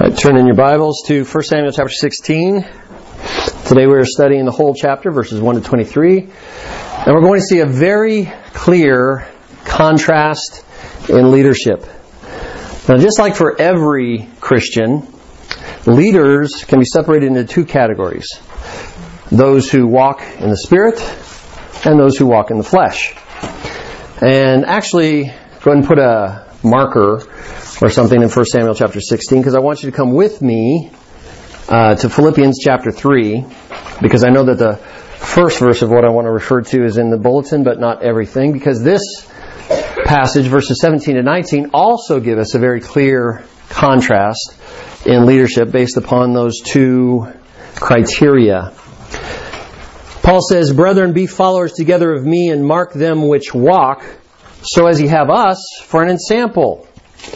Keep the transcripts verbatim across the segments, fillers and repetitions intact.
Right, turn in your Bibles to First Samuel chapter sixteen. Today we are studying the whole chapter, verses one to twenty-three. And we're going to see a very clear contrast in leadership. Now, just like for every Christian, leaders can be separated into two categories. Those who walk in the Spirit and those who walk in the flesh. And actually, go ahead and put a marker or something in First Samuel chapter sixteen, because I want you to come with me uh, to Philippians chapter three, because I know that the first verse of what I want to refer to is in the bulletin, but not everything, because this passage, verses seventeen to nineteen, also give us a very clear contrast in leadership based upon those two criteria. Paul says, "Brethren, be followers together of me, and mark them which walk, so as ye have us for an ensample.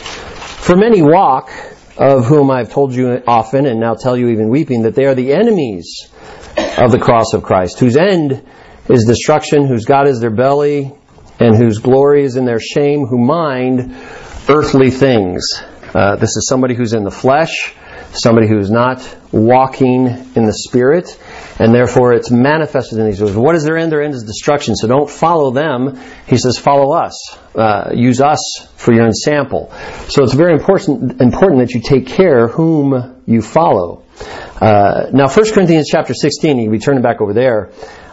For many walk, of whom I have told you often, and now tell you even weeping, that they are the enemies of the cross of Christ, whose end is destruction, whose God is their belly, and whose glory is in their shame, who mind earthly things." Uh, this is somebody who's in the flesh, somebody who's not walking in the Spirit, and therefore it's manifested in these ways. What is their end? Their end is destruction. So don't follow them. He says, follow us. Uh, use us for your ensample. So it's very important important that you take care whom you follow. Uh, now, First Corinthians chapter sixteen, you can be turning back over there,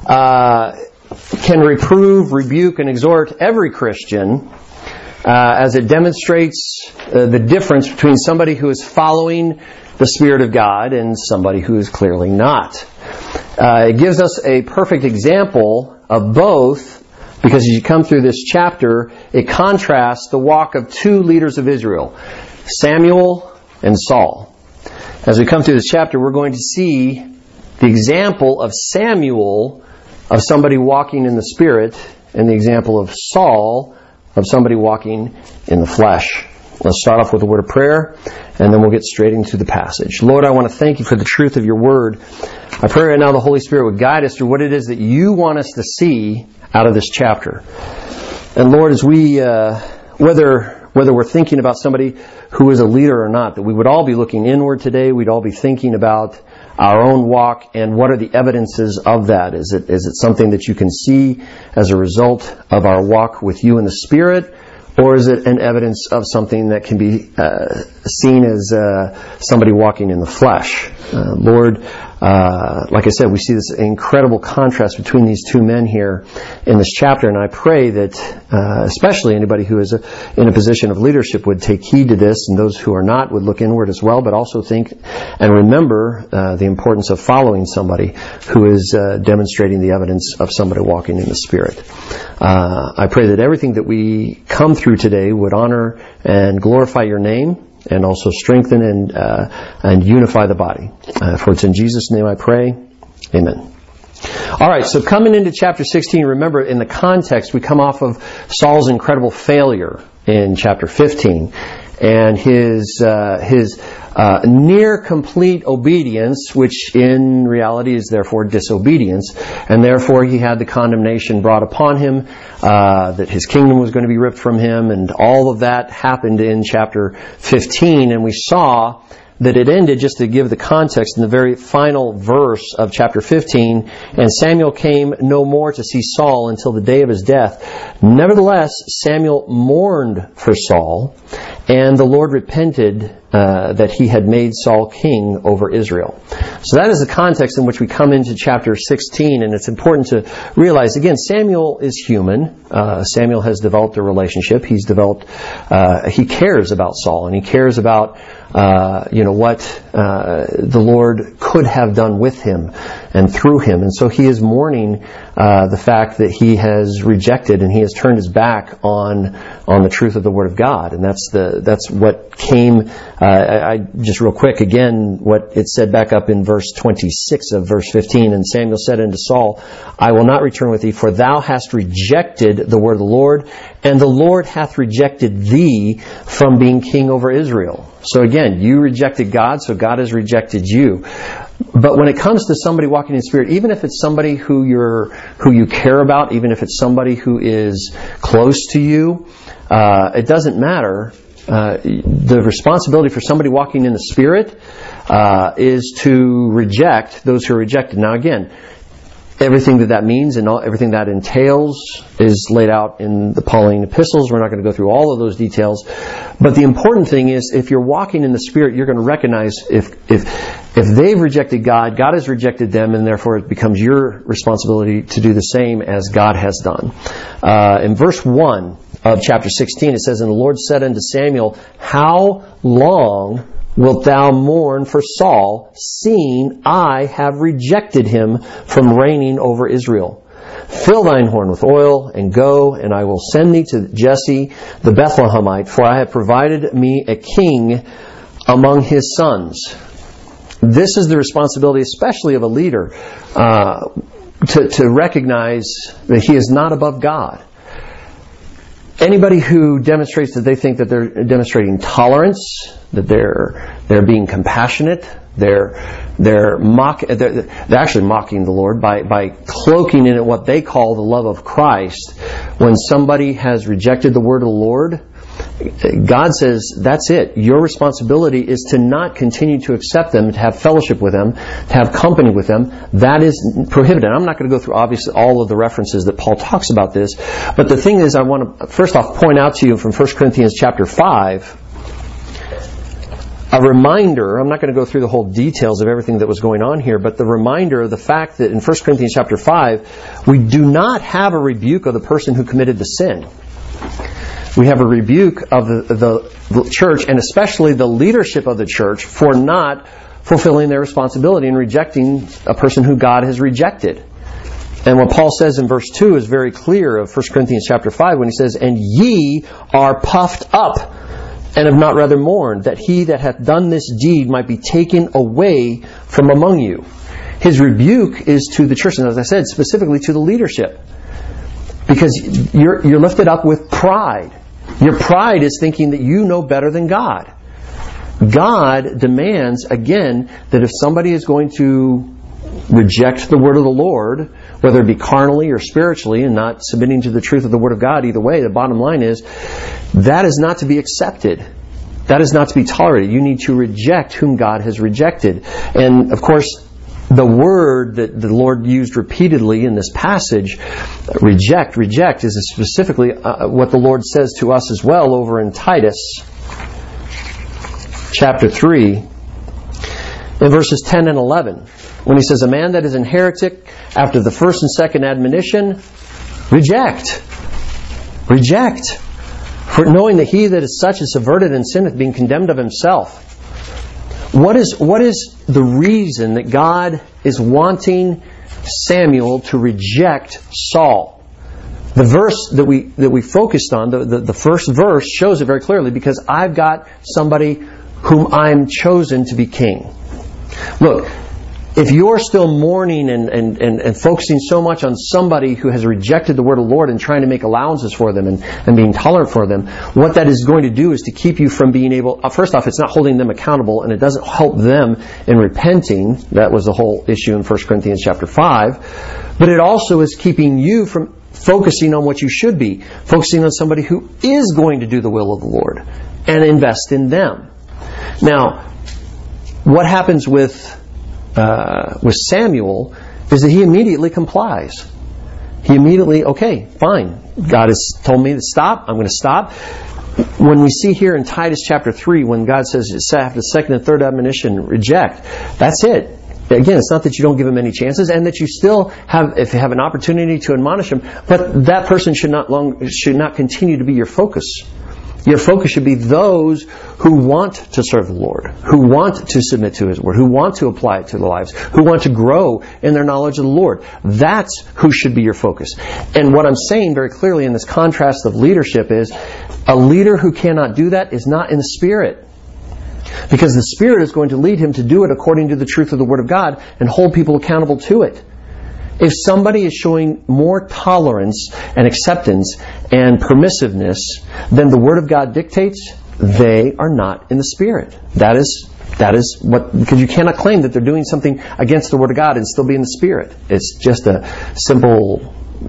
uh, can reprove, rebuke, and exhort every Christian uh, as it demonstrates uh, the difference between somebody who is following the Spirit of God and somebody who is clearly not. Uh, it gives us a perfect example of both, because as you come through this chapter, it contrasts the walk of two leaders of Israel, Samuel and Saul. As we come through this chapter, we're going to see the example of Samuel, of somebody walking in the Spirit, and the example of Saul, of somebody walking in the flesh. Let's start off with a word of prayer, and then we'll get straight into the passage. Lord, I want to thank you for the truth of your word. I pray right now the Holy Spirit would guide us through what it is that you want us to see out of this chapter. And Lord, as we, uh, whether whether we're thinking about somebody who is a leader or not, that we would all be looking inward today. We'd all be thinking about our own walk and what are the evidences of that. Is it is it something that you can see as a result of our walk with you in the Spirit? Or is it an evidence of something that can be uh, seen as uh, somebody walking in the flesh? Uh, Lord, uh, like I said, we see this incredible contrast between these two men here in this chapter, and I pray that uh, especially anybody who is a, in a position of leadership would take heed to this, and those who are not would look inward as well, but also think and remember uh, the importance of following somebody who is uh, demonstrating the evidence of somebody walking in the Spirit. Uh, I pray that everything that we come through today would honor and glorify your name, and also strengthen and uh, and unify the body. Uh, for it's in Jesus' name I pray. Amen. All right, so coming into chapter sixteen, remember in the context we come off of Saul's incredible failure in chapter fifteen, and his uh, his uh, near complete obedience, which in reality is therefore disobedience, and therefore he had the condemnation brought upon him, uh, that his kingdom was going to be ripped from him, and all of that happened in chapter fifteen, and we saw that it ended, just to give the context, in the very final verse of chapter fifteen, "And Samuel came no more to see Saul until the day of his death. Nevertheless, Samuel mourned for Saul, and the Lord repented uh, that he had made Saul king over Israel." So that is the context in which we come into chapter sixteen, and it's important to realize, again, Samuel is human. Uh, Samuel has developed a relationship. He's developed, uh, he cares about Saul, and he cares about Uh, you know, what uh, the Lord could have done with him and through him. And so he is mourning uh, the fact that he has rejected and he has turned his back on on the truth of the Word of God. And that's the that's what came, uh, I, I just real quick, again, what it said back up in verse twenty-six of verse fifteen. "And Samuel said unto Saul, I will not return with thee, for thou hast rejected the word of the Lord, and the Lord hath rejected thee from being king over Israel." So again, you rejected God, so God has rejected you. But when it comes to somebody walking in Spirit, even if it's somebody who you're who you care about, even if it's somebody who is close to you, uh, it doesn't matter. Uh, the responsibility for somebody walking in the Spirit uh, is to reject those who are rejected. Now again, everything that that means and all, everything that entails is laid out in the Pauline epistles. We're not going to go through all of those details. But the important thing is, if you're walking in the Spirit, you're going to recognize if if if they've rejected God, God has rejected them, and therefore it becomes your responsibility to do the same as God has done. Uh, in verse one of chapter sixteen, it says, "And the Lord said unto Samuel, How long wilt thou mourn for Saul, seeing I have rejected him from reigning over Israel? Fill thine horn with oil, and go, and I will send thee to Jesse the Bethlehemite, for I have provided me a king among his sons." This is the responsibility, especially of a leader, uh, to, to recognize that he is not above God. Anybody who demonstrates that they think that they're demonstrating tolerance, that they're they're being compassionate, they're they're mock they're, they're actually mocking the Lord by by cloaking in it what they call the love of Christ. When somebody has rejected the word of the Lord, God says, that's it. Your responsibility is to not continue to accept them, to have fellowship with them, to have company with them. That is prohibited. I'm not going to go through, obviously, all of the references that Paul talks about this. But the thing is, I want to first off point out to you from First Corinthians chapter five, a reminder. I'm not going to go through the whole details of everything that was going on here, but the reminder of the fact that in First Corinthians chapter five, we do not have a rebuke of the person who committed the sin. We have a rebuke of the, the, the church, and especially the leadership of the church, for not fulfilling their responsibility and rejecting a person who God has rejected. And what Paul says in verse two is very clear of First Corinthians chapter five when he says, "And ye are puffed up, and have not rather mourned, that he that hath done this deed might be taken away from among you." His rebuke is to the church, and as I said, specifically to the leadership. Because you're, you're lifted up with pride. Your pride is thinking that you know better than God. God demands, again, that if somebody is going to reject the word of the Lord, whether it be carnally or spiritually, and not submitting to the truth of the word of God, either way, the bottom line is, that is not to be accepted. That is not to be tolerated. You need to reject whom God has rejected. And, of course, the word that the Lord used repeatedly in this passage, reject, reject, is specifically uh, what the Lord says to us as well over in Titus chapter three, in verses ten and eleven, when he says, "A man that is an heretic after the first and second admonition, reject, reject, for knowing that he that is such is subverted and sinneth, being condemned of himself." What is what is the reason that God is wanting Samuel to reject Saul? The verse that we that we focused on, the, the, the first verse, shows it very clearly, because I've got somebody whom I'm chosen to be king. Look, if you're still mourning and, and, and, and focusing so much on somebody who has rejected the word of the Lord and trying to make allowances for them and, and being tolerant for them, what that is going to do is to keep you from being able... Uh, first off, it's not holding them accountable, and it doesn't help them in repenting. That was the whole issue in First Corinthians chapter five. But it also is keeping you from focusing on what you should be, focusing on somebody who is going to do the will of the Lord and invest in them. Now, what happens with... Uh, with Samuel is that he immediately complies. He immediately, okay, fine. God has told me to stop. I'm going to stop. When we see here in Titus chapter three, when God says after the second and third admonition, reject, that's it. Again, it's not that you don't give him any chances, and that you still have, if you have an opportunity to admonish him, but that person should not long, should not continue to be your focus. Your focus should be those who want to serve the Lord, who want to submit to His Word, who want to apply it to their lives, who want to grow in their knowledge of the Lord. That's who should be your focus. And what I'm saying very clearly in this contrast of leadership is, a leader who cannot do that is not in the Spirit. Because the Spirit is going to lead him to do it according to the truth of the Word of God and hold people accountable to it. If somebody is showing more tolerance and acceptance and permissiveness than the Word of God dictates, they are not in the Spirit. That is that is what, because you cannot claim that they're doing something against the Word of God and still be in the Spirit. It's just a simple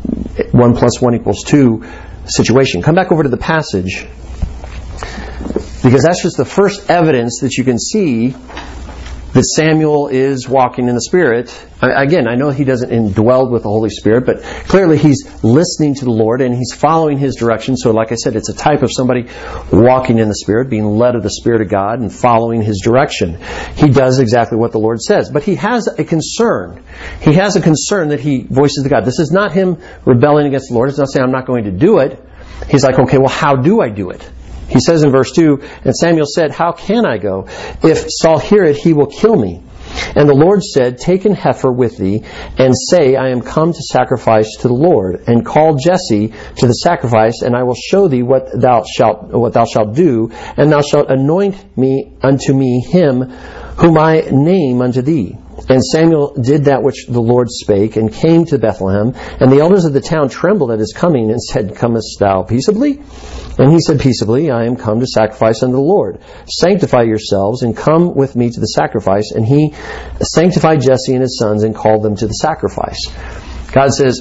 one plus one equals two situation. Come back over to the passage. Because that's just the first evidence that you can see that Samuel is walking in the Spirit. Again, I know he doesn't indwell with the Holy Spirit, but clearly he's listening to the Lord and he's following His direction. So like I said, it's a type of somebody walking in the Spirit, being led of the Spirit of God and following His direction. He does exactly what the Lord says. But he has a concern. He has a concern that he voices to God. This is not him rebelling against the Lord. It's not saying, I'm not going to do it. He's like, okay, well, how do I do it? He says in verse two, and Samuel said, how can I go? If Saul hear it, he will kill me. And the Lord said, take an heifer with thee, and say, I am come to sacrifice to the Lord. And call Jesse to the sacrifice, and I will show thee what thou shalt what thou shalt do, and thou shalt anoint me unto me him whom I name unto thee. And Samuel did that which the Lord spake, and came to Bethlehem. And the elders of the town trembled at his coming, and said, comest thou peaceably? And he said, peaceably, I am come to sacrifice unto the Lord. Sanctify yourselves, and come with me to the sacrifice. And he sanctified Jesse and his sons, and called them to the sacrifice. God says,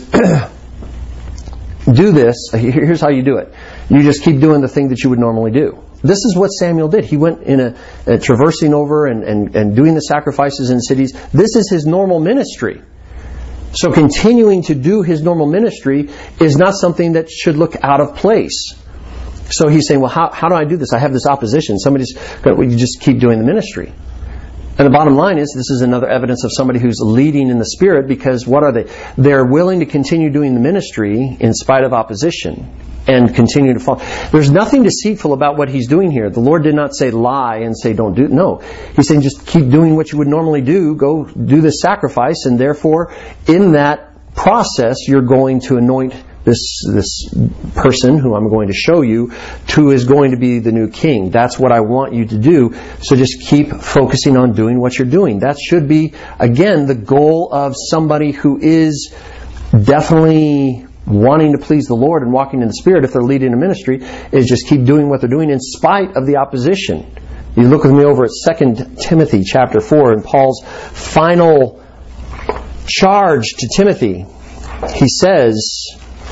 do this. Here's how you do it. You just keep doing the thing that you would normally do. This is what Samuel did. He went in a, a traversing over and, and, and doing the sacrifices in cities. This is his normal ministry. So continuing to do his normal ministry is not something that should look out of place. So he's saying, well, how, how do I do this? I have this opposition. Somebody's going to, well, you just keep doing the ministry. And the bottom line is, this is another evidence of somebody who's leading in the Spirit, because what are they? They're willing to continue doing the ministry in spite of opposition and continue to follow. There's nothing deceitful about what he's doing here. The Lord did not say lie and say don't do it. No. He's saying just keep doing what you would normally do. Go do this sacrifice, and therefore in that process you're going to anoint this this person who I'm going to show you, who is going to be the new king. That's what I want you to do. So just keep focusing on doing what you're doing. That should be, again, the goal of somebody who is definitely wanting to please the Lord and walking in the Spirit, if they're leading a ministry, is just keep doing what they're doing in spite of the opposition. You look with me over at Second Timothy chapter four, and Paul's final charge to Timothy. He says,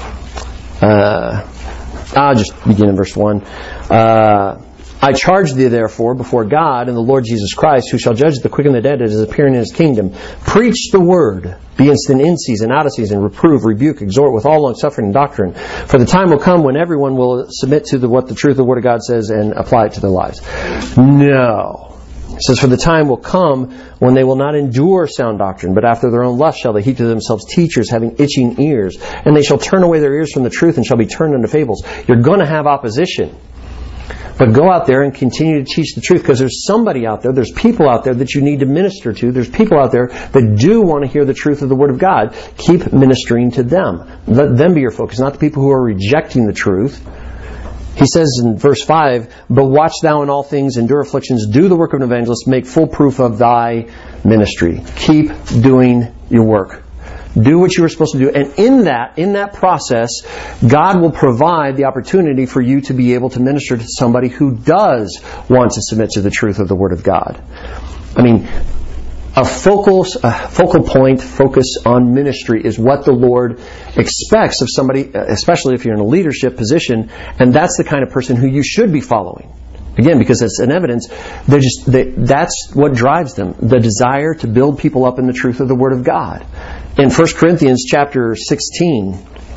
uh, I'll just begin in verse one. Uh, I charge thee therefore before God and the Lord Jesus Christ, who shall judge the quick and the dead at His appearing in His kingdom. Preach the word. Be instant in season, out of season. Reprove, rebuke, exhort with all long suffering and doctrine. For the time will come when everyone will submit to the, what the truth of the Word of God says and apply it to their lives. No. It says, for the time will come when they will not endure sound doctrine, but after their own lust shall they heap to themselves teachers having itching ears. And they shall turn away their ears from the truth and shall be turned unto fables. You're going to have opposition. But go out there and continue to teach the truth, because there's somebody out there, there's people out there that you need to minister to. There's people out there that do want to hear the truth of the Word of God. Keep ministering to them. Let them be your focus, not the people who are rejecting the truth. He says in verse five, but watch thou in all things, endure afflictions, do the work of an evangelist, make full proof of thy ministry. Keep doing your work. Do what you were supposed to do. And in that, in that process, God will provide the opportunity for you to be able to minister to somebody who does want to submit to the truth of the Word of God. I mean, a focal, a focal point, focus on ministry is what the Lord expects of somebody, especially if you're in a leadership position, and that's the kind of person who you should be following. Again, because it's an evidence, they're just, they, that's what drives them, the desire to build people up in the truth of the Word of God. In First Corinthians chapter sixteen,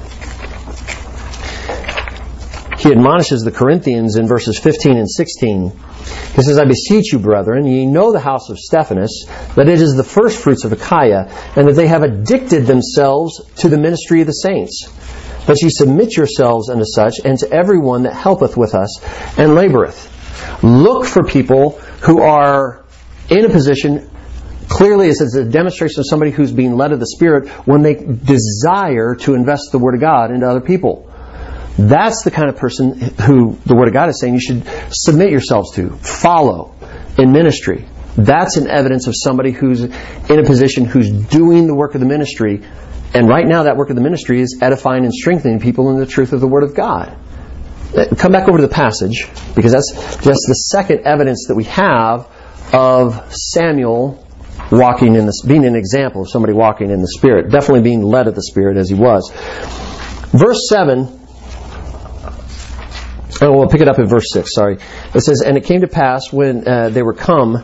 he admonishes the Corinthians in verses fifteen and sixteen. He says, I beseech you, brethren, ye know the house of Stephanas, that it is the first fruits of Achaia, and that they have addicted themselves to the ministry of the saints. But ye submit yourselves unto such, and to every one that helpeth with us, and laboureth. Look for people who are in a position. Clearly, it's a demonstration of somebody who's being led of the Spirit when they desire to invest the Word of God into other people. That's the kind of person who the Word of God is saying you should submit yourselves to, follow in ministry. That's an evidence of somebody who's in a position who's doing the work of the ministry. And right now that work of the ministry is edifying and strengthening people in the truth of the Word of God. Come back over to the passage, because that's just the second evidence that we have of Samuel walking in the, being an example of somebody walking in the Spirit, definitely being led of the Spirit as he was. Verse seven Oh, we'll pick it up in verse six, sorry. It says, "And it came to pass when uh, they were come,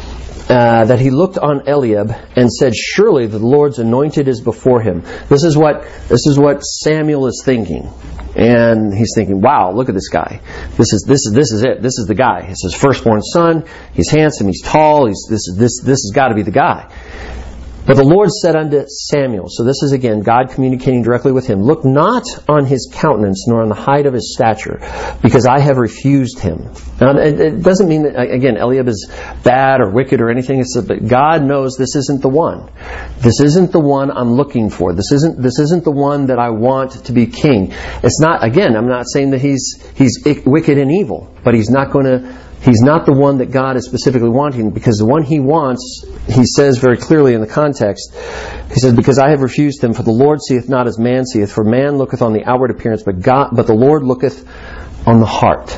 uh, that he looked on Eliab and said, Surely the Lord's anointed is before him." This is what this is what Samuel is thinking. And he's thinking, wow, look at this guy. This is this is this is it. This is the guy. It's his firstborn son. He's handsome, he's tall, he's this is this this has got to be the guy. But the Lord said unto Samuel, so this is again God communicating directly with him, "Look not on his countenance, nor on the height of his stature, because I have refused him." Now, it doesn't mean that, again, Eliab is bad or wicked or anything. It's that God knows this isn't the one. This isn't the one I'm looking for. This isn't this isn't the one that I want to be king. It's not, again, I'm not saying that he's he's wicked and evil, but he's not going to He's not the one that God is specifically wanting, because the one He wants, He says very clearly in the context, He says, "Because I have refused him, for the Lord seeth not as man seeth, for man looketh on the outward appearance, but God, but the Lord looketh on the heart."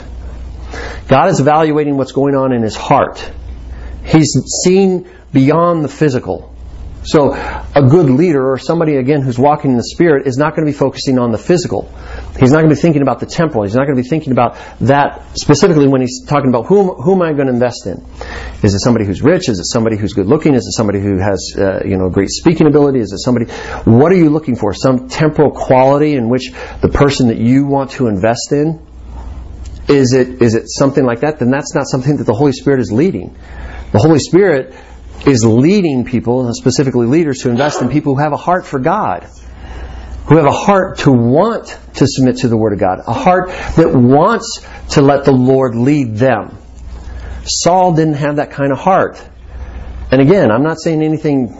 God is evaluating what's going on in his heart. He's seen beyond the physical. So a good leader, or somebody, again, who's walking in the Spirit, is not going to be focusing on the physical. He's not going to be thinking about the temporal. He's not going to be thinking about that specifically when he's talking about who, who am I going to invest in? Is it somebody who's rich? Is it somebody who's good looking? Is it somebody who has uh, you know great speaking ability? Is it somebody... What are you looking for? Some temporal quality in which the person that you want to invest in? Is it is it something like that? Then that's not something that the Holy Spirit is leading. The Holy Spirit is leading people, and specifically leaders, to invest in people who have a heart for God, who have a heart to want to submit to the Word of God, a heart that wants to let the Lord lead them. Saul didn't have that kind of heart. And again, I'm not saying anything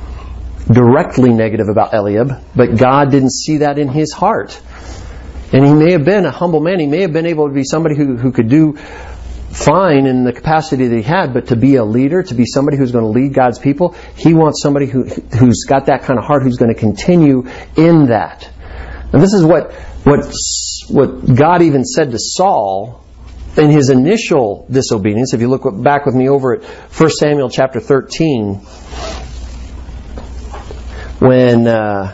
directly negative about Eliab, but God didn't see that in his heart. And he may have been a humble man. He may have been able to be somebody who, who could do fine in the capacity that he had, but to be a leader, to be somebody who's going to lead God's people, he wants somebody who, who's got that kind of heart, who's going to continue in that. And this is what, what, what God even said to Saul in his initial disobedience. If you look back with me over at First Samuel chapter thirteen, when uh,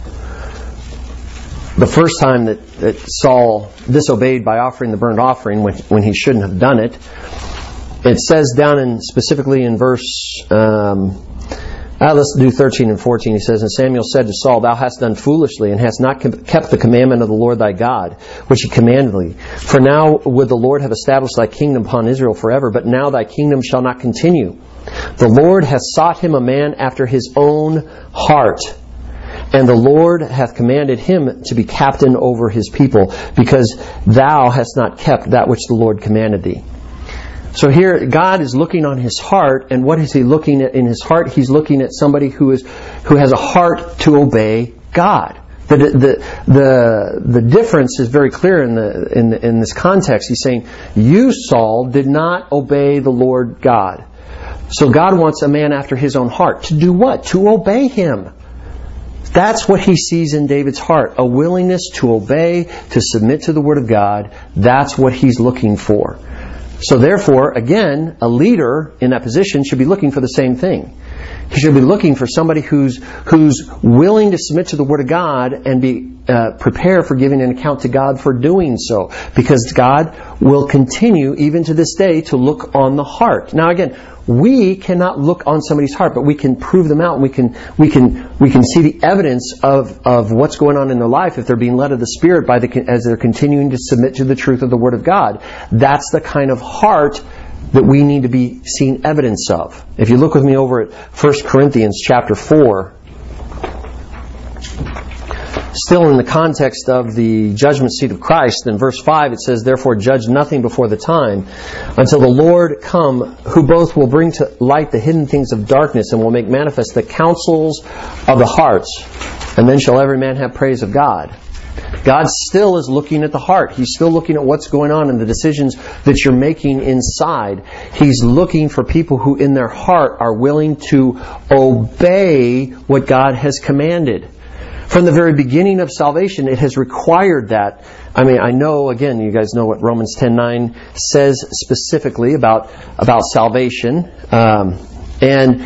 the first time that, that Saul disobeyed by offering the burnt offering when, when he shouldn't have done it, it says down in specifically in verse, um, uh, let's do thirteen and fourteen. He says, "And Samuel said to Saul, Thou hast done foolishly, and hast not kept the commandment of the Lord thy God, which He commanded thee. For now would the Lord have established thy kingdom upon Israel forever, but now thy kingdom shall not continue. The Lord hath sought him a man after His own heart. And the Lord hath commanded him to be captain over His people, because thou hast not kept that which the Lord commanded thee." So here, God is looking on his heart, and what is He looking at in his heart? He's looking at somebody who is who has a heart to obey God. The the the the difference is very clear in the in in this context. He's saying, "You, Saul, did not obey the Lord God." So God wants a man after His own heart to do what? To obey Him. That's what He sees in David's heart. A willingness to obey, to submit to the Word of God. That's what He's looking for. So therefore, again, a leader in that position should be looking for the same thing. He should be looking for somebody who's who's willing to submit to the Word of God and be uh, prepared for giving an account to God for doing so. Because God will continue, even to this day, to look on the heart. Now again, we cannot look on somebody's heart, but we can prove them out. And we can we can we can see the evidence of, of what's going on in their life if they're being led of the Spirit by the as they're continuing to submit to the truth of the Word of God. That's the kind of heart that we need to be seeing evidence of. If you look with me over at First Corinthians chapter four, still in the context of the judgment seat of Christ, in verse five it says, "Therefore judge nothing before the time, until the Lord come, who both will bring to light the hidden things of darkness, and will make manifest the counsels of the hearts. And then shall every man have praise of God." God still is looking at the heart. He's still looking at what's going on in the decisions that you're making inside. He's looking for people who in their heart are willing to obey what God has commanded. From the very beginning of salvation, it has required that. I mean, I know, again, you guys know what Romans ten nine says specifically about, about salvation. Um, and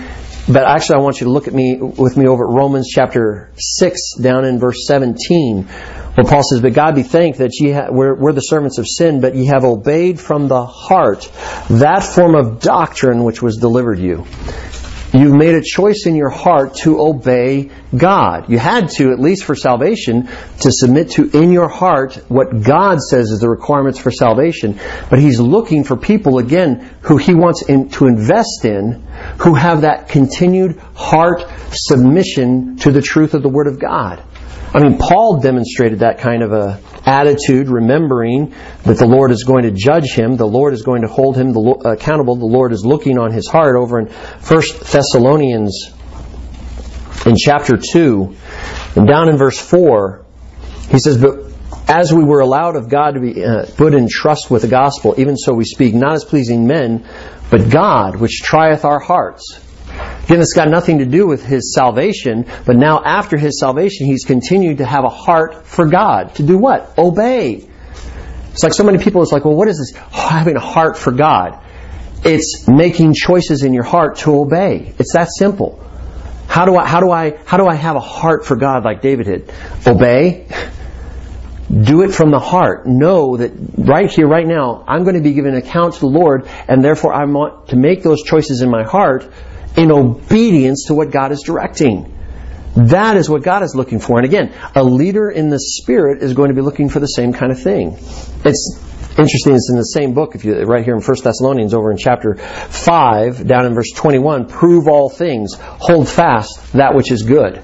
But actually, I want you to look at me with me over at Romans chapter six, down in verse seventeen, where Paul says, "But God be thanked that ye ha- we're, we're the servants of sin, but ye have obeyed from the heart that form of doctrine which was delivered you." You've made a choice in your heart to obey God. You had to, at least for salvation, to submit to in your heart what God says is the requirements for salvation. But He's looking for people, again, who He wants in, to invest in, who have that continued heart submission to the truth of the Word of God. I mean, Paul demonstrated that kind of a attitude, remembering that the Lord is going to judge him, the Lord is going to hold him accountable, the Lord is looking on his heart over in First Thessalonians in chapter two, and down in verse four, he says, "But as we were allowed of God to be uh, put in trust with the gospel, even so we speak, not as pleasing men, but God, which trieth our hearts." Again, it's got nothing to do with his salvation, but now after his salvation, he's continued to have a heart for God. To do what? Obey. It's like so many people, it's like, well, what is this? Oh, having a heart for God. It's making choices in your heart to obey. It's that simple. How do I, how do I, how do I have a heart for God like David did? Obey. Do it from the heart. Know that right here, right now, I'm going to be giving an account to the Lord, and therefore I want to make those choices in my heart in obedience to what God is directing. That is what God is looking for. And again, a leader in the Spirit is going to be looking for the same kind of thing. It's interesting, it's in the same book, if you right here in First Thessalonians over in chapter five, down in verse twenty-one, "Prove all things, hold fast that which is good."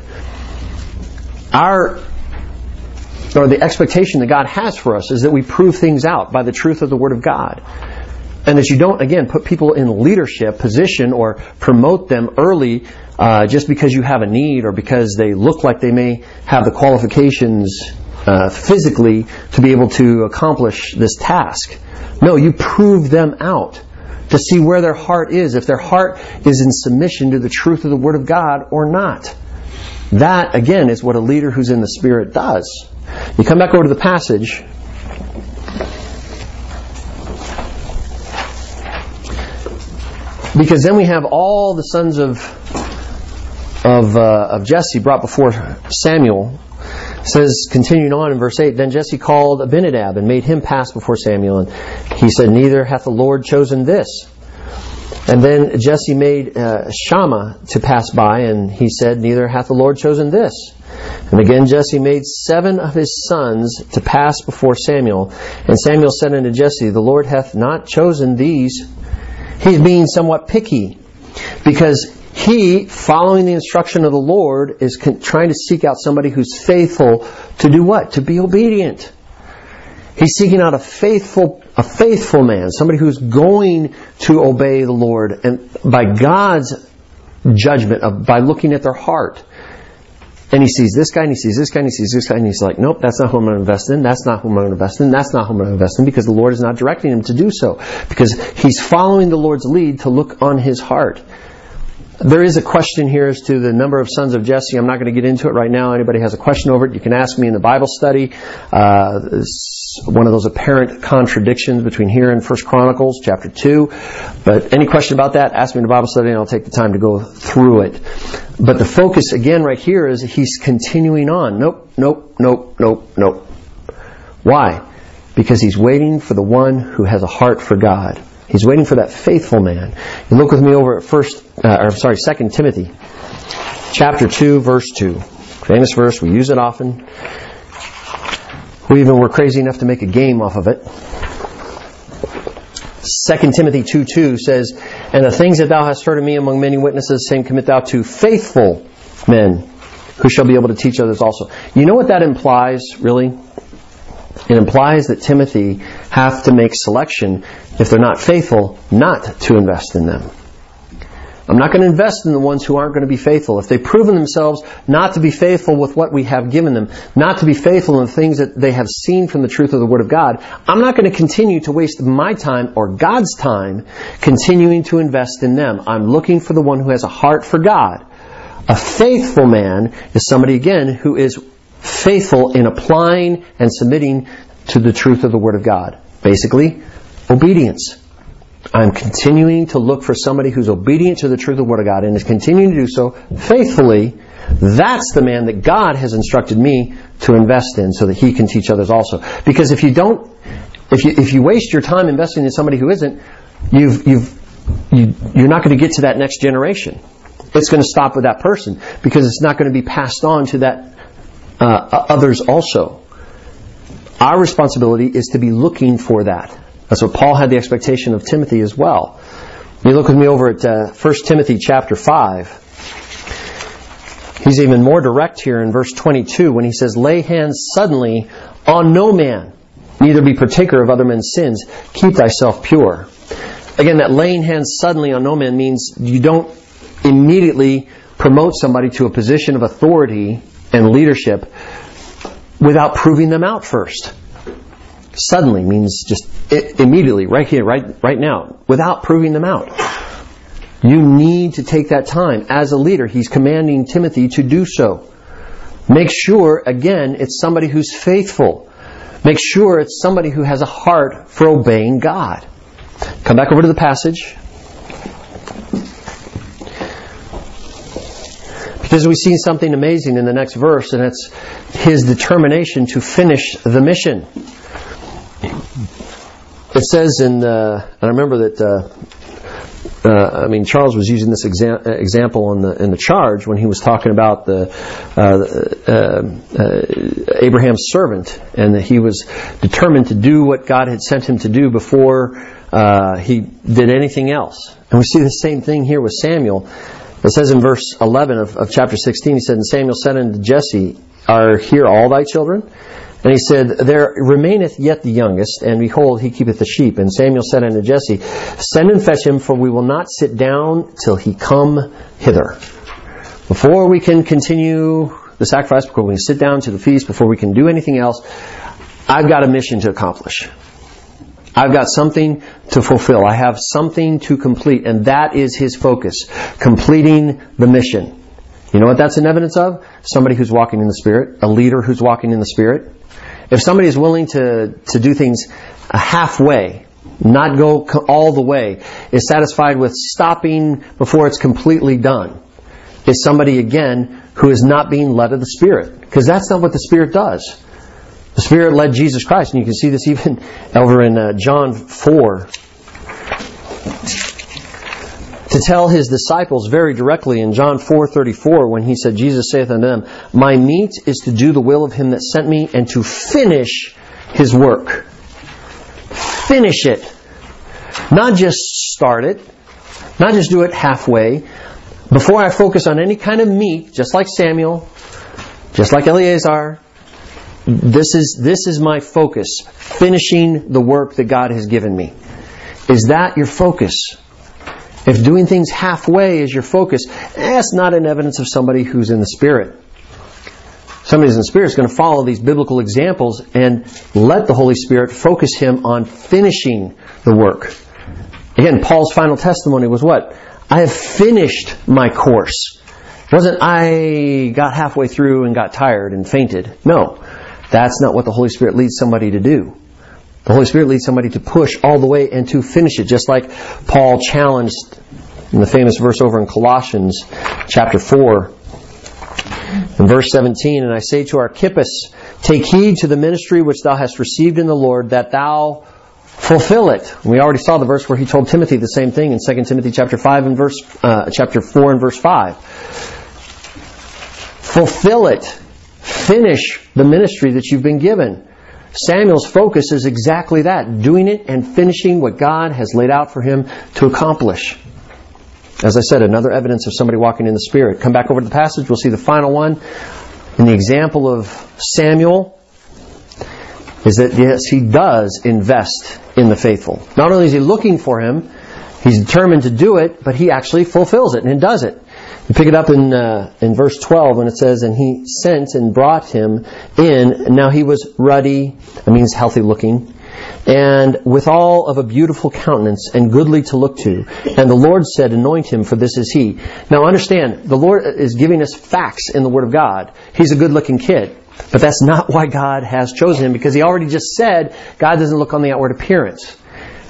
Our or the expectation that God has for us is that we prove things out by the truth of the Word of God. And that you don't, again, put people in leadership position or promote them early uh, just because you have a need or because they look like they may have the qualifications uh, physically to be able to accomplish this task. No, you prove them out to see where their heart is, if their heart is in submission to the truth of the Word of God or not. That, again, is what a leader who's in the Spirit does. You come back over to the passage. Because then we have all the sons of of, uh, of Jesse brought before Samuel. It says, continuing on in verse eight, "Then Jesse called Abinadab and made him pass before Samuel. And he said, Neither hath the Lord chosen this. And then Jesse made uh, Shammah to pass by, and he said, Neither hath the Lord chosen this. And again Jesse made seven of his sons to pass before Samuel. And Samuel said unto Jesse, The Lord hath not chosen these." He's being somewhat picky because he, following the instruction of the Lord, is con- trying to seek out somebody who's faithful to do what? To be obedient. He's seeking out a faithful, a faithful man, somebody who's going to obey the Lord, and by God's judgment, of, by looking at their heart. And he sees this guy, and he sees this guy, and he sees this guy, and he's like, nope, that's not who I'm going to invest in, that's not who I'm going to invest in, that's not who I'm going to invest in, because the Lord is not directing him to do so. Because he's following the Lord's lead to look on his heart. There is a question here as to the number of sons of Jesse. I'm not going to get into it right now. Anybody has a question over it, you can ask me in the Bible study. Uh, it's one of those apparent contradictions between here and First Chronicles chapter two. But any question about that, ask me in the Bible study and I'll take the time to go through it. But the focus again right here is he's continuing on. Nope, nope, nope, nope, nope. Why? Because he's waiting for the one who has a heart for God. He's waiting for that faithful man. You look with me over at first, uh, or I'm sorry, Second Timothy, chapter two, verse two. Famous verse. We use it often. We even were crazy enough to make a game off of it. Second Timothy two two says, "And the things that thou hast heard of me among many witnesses, same commit thou to faithful men, who shall be able to teach others also." You know what that implies, really? It implies that Timothy have to make selection, if they're not faithful, not to invest in them. I'm not going to invest in the ones who aren't going to be faithful. If they've proven themselves not to be faithful with what we have given them, not to be faithful in the things that they have seen from the truth of the Word of God, I'm not going to continue to waste my time or God's time continuing to invest in them. I'm looking for the one who has a heart for God. A faithful man is somebody, again, who is faithful in applying and submitting to the truth of the Word of God. Basically, obedience. I'm continuing to look for somebody who's obedient to the truth of the Word of God and is continuing to do so faithfully. That's the man that God has instructed me to invest in so that he can teach others also. Because if you don't, if you if you waste your time investing in somebody who isn't, you've you've you, you're not going to get to that next generation. It's going to stop with that person because it's not going to be passed on to that uh, others also. Our responsibility is to be looking for that. That's what Paul had the expectation of Timothy as well. You look with me over at uh, First Timothy chapter five. He's even more direct here in verse twenty-two when he says, "Lay hands suddenly on no man, neither be partaker of other men's sins. Keep thyself pure." Again, that laying hands suddenly on no man means you don't immediately promote somebody to a position of authority and leadership without proving them out first. Suddenly means just immediately, right here, right, right now, without proving them out. You need to take that time. As a leader, he's commanding Timothy to do so. Make sure, again, it's somebody who's faithful. Make sure it's somebody who has a heart for obeying God. Come back over to the passage. Because we see something amazing in the next verse, and it's his determination to finish the mission. It says in, uh, and I remember that, uh, uh, I mean, Charles was using this exa- example in the in the charge when he was talking about the uh, uh, uh, Abraham's servant, and that he was determined to do what God had sent him to do before uh, he did anything else. And we see the same thing here with Samuel. It says in verse eleven of, of chapter sixteen, he said, "And Samuel said unto Jesse, Are here all thy children? And he said, There remaineth yet the youngest, and behold, he keepeth the sheep. And Samuel said unto Jesse, Send and fetch him, for we will not sit down till he come hither." Before we can continue the sacrifice, before we can sit down to the feast, before we can do anything else, I've got a mission to accomplish. I've got something to fulfill. I have something to complete, and that is his focus, completing the mission. You know what that's an evidence of? Somebody who's walking in the Spirit, a leader who's walking in the Spirit. If somebody is willing to, to do things halfway, not go all the way, is satisfied with stopping before it's completely done, is somebody, again, who is not being led of the Spirit. Because that's not what the Spirit does. The Spirit led Jesus Christ, and you can see this even over in uh, John four. To tell his disciples very directly in John four thirty-four, when he said, Jesus saith unto them, My meat is to do the will of him that sent me, and to finish his work. Finish it. Not just start it. Not just do it halfway. Before I focus on any kind of meat, just like Samuel, just like Eleazar, this is this is my focus. Finishing the work that God has given me. Is that your focus? If doing things halfway is your focus, that's not an evidence of somebody who's in the Spirit. Somebody who's in the Spirit is going to follow these biblical examples and let the Holy Spirit focus him on finishing the work. Again, Paul's final testimony was what? I have finished my course. It wasn't I got halfway through and got tired and fainted. No, that's not what the Holy Spirit leads somebody to do. The Holy Spirit leads somebody to push all the way and to finish it, just like Paul challenged in the famous verse over in Colossians chapter four. In verse seventeen, And I say to Archippus, Take heed to the ministry which thou hast received in the Lord, that thou fulfill it. And we already saw the verse where he told Timothy the same thing in Second Timothy chapter five and verse uh, chapter four and verse five. Fulfill it. Finish the ministry that you've been given. Samuel's focus is exactly that, doing it and finishing what God has laid out for him to accomplish. As I said, another evidence of somebody walking in the Spirit. Come back over to the passage, we'll see the final one. In the example of Samuel, is that yes, he does invest in the faithful. Not only is he looking for him, he's determined to do it, but he actually fulfills it and does it. You pick it up in uh, in verse twelve when it says, And he sent and brought him in. Now he was ruddy, that means healthy looking, and withal of a beautiful countenance, and goodly to look to. And the Lord said, Anoint him, for this is he. Now understand, the Lord is giving us facts in the Word of God. He's a good looking kid. But that's not why God has chosen him, because he already just said God doesn't look on the outward appearance.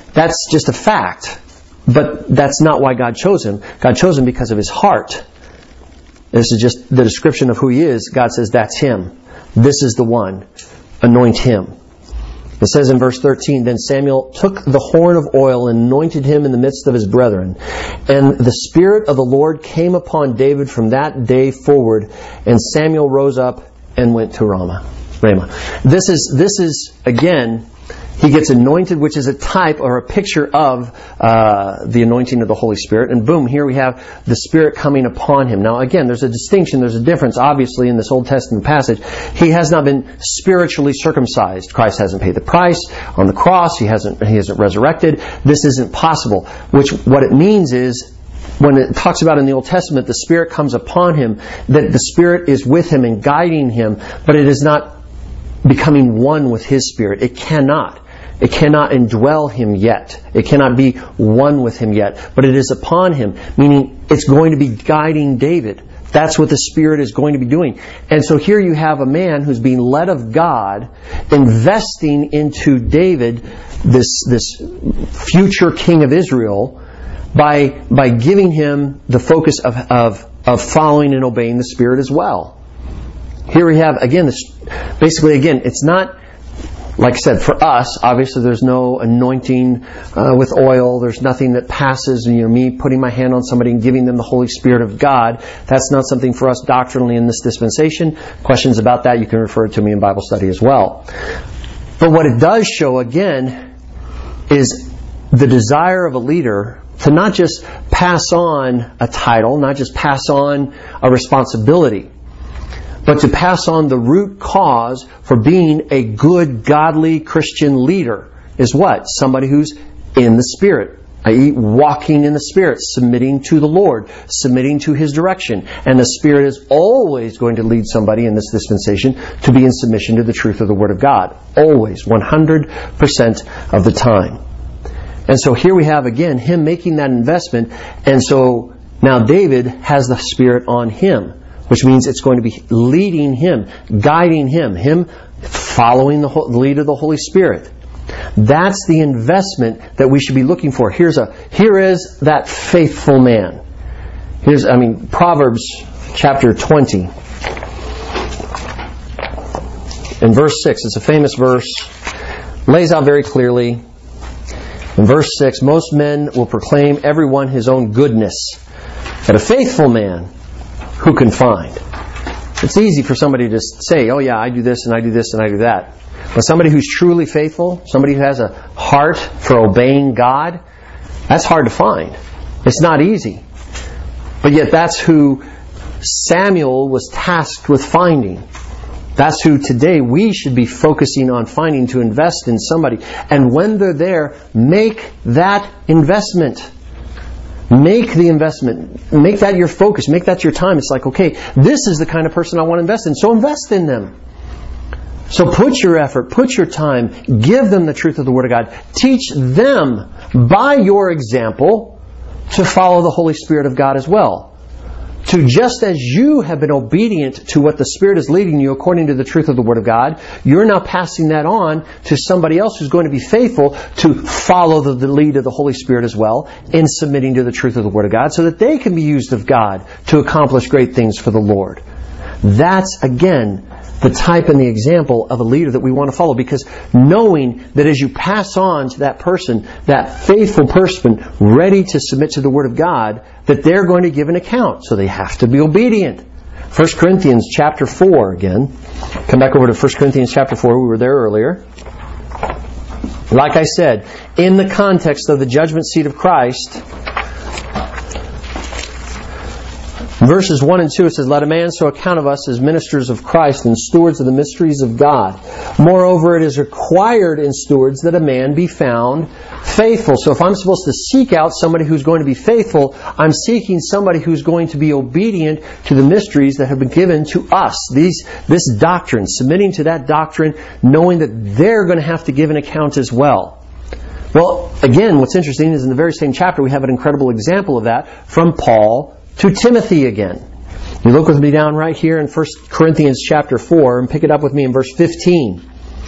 That's just a fact. But that's not why God chose him. God chose him because of his heart. This is just the description of who he is. God says, that's him. This is the one. Anoint him. It says in verse thirteen, then Samuel took the horn of oil and anointed him in the midst of his brethren. And the Spirit of the Lord came upon David from that day forward. And Samuel rose up and went to Ramah. Ramah. This is, this is again, he gets anointed, which is a type or a picture of uh, the anointing of the Holy Spirit. And boom, here we have the Spirit coming upon him. Now again, there's a distinction, there's a difference, obviously, in this Old Testament passage. He has not been spiritually circumcised. Christ hasn't paid the price on the cross. He hasn't, he hasn't resurrected. This isn't possible. Which, what it means is, when it talks about in the Old Testament, the Spirit comes upon him, that the Spirit is with him and guiding him, but it is not becoming one with his Spirit. It cannot. It cannot indwell him yet. It cannot be one with him yet. But it is upon him, meaning it's going to be guiding David. That's what the Spirit is going to be doing. And so here you have a man who's being led of God, investing into David, this, this future king of Israel, by, by giving him the focus of, of, of following and obeying the Spirit as well. Here we have, again, this, basically, again, it's not, like I said, for us, obviously there's no anointing uh, with oil. There's nothing that passes, you know, me putting my hand on somebody and giving them the Holy Spirit of God. That's not something for us doctrinally in this dispensation. Questions about that, you can refer to me in Bible study as well. But what it does show, again, is the desire of a leader to not just pass on a title, not just pass on a responsibility, but to pass on the root cause for being a good, godly Christian leader is what? Somebody who's in the Spirit, that is walking in the Spirit, submitting to the Lord, submitting to His direction. And the Spirit is always going to lead somebody in this dispensation to be in submission to the truth of the Word of God. Always, one hundred percent of the time. And so here we have, again, him making that investment. And so now David has the Spirit on him, which means it's going to be leading him, guiding him, him following the lead of the Holy Spirit. That's the investment that we should be looking for. Here's a, here is that faithful man. Here's, I mean, Proverbs chapter twenty. In verse six, it's a famous verse, lays out very clearly. In verse six, most men will proclaim everyone his own goodness, but a faithful man who can find? It's easy for somebody to say, oh yeah, I do this and I do this and I do that. But somebody who's truly faithful, somebody who has a heart for obeying God, that's hard to find. It's not easy. But yet that's who Samuel was tasked with finding. That's who today we should be focusing on finding, to invest in somebody. And when they're there, make that investment. Make the investment. Make that your focus. Make that your time. It's like, okay, this is the kind of person I want to invest in. So invest in them. So put your effort, put your time, give them the truth of the Word of God. Teach them by your example to follow the Holy Spirit of God as well. To just as you have been obedient to what the Spirit is leading you according to the truth of the Word of God, you're now passing that on to somebody else who's going to be faithful to follow the, the lead of the Holy Spirit as well in submitting to the truth of the Word of God so that they can be used of God to accomplish great things for the Lord. That's, again, the type and the example of a leader that we want to follow, because knowing that as you pass on to that person, that faithful person ready to submit to the Word of God, that they're going to give an account. So they have to be obedient. First Corinthians chapter four again. Come back over to First Corinthians chapter four. We were there earlier. Like I said, in the context of the judgment seat of Christ, verses one and two, it says, let a man so account of us as ministers of Christ and stewards of the mysteries of God. Moreover, it is required in stewards that a man be found faithful. So if I'm supposed to seek out somebody who's going to be faithful, I'm seeking somebody who's going to be obedient to the mysteries that have been given to us. These, this doctrine, submitting to that doctrine, knowing that they're going to have to give an account as well. Well, again, what's interesting is in the very same chapter we have an incredible example of that from Paul to Timothy again. You look with me down right here in First Corinthians chapter four and pick it up with me in verse fifteen.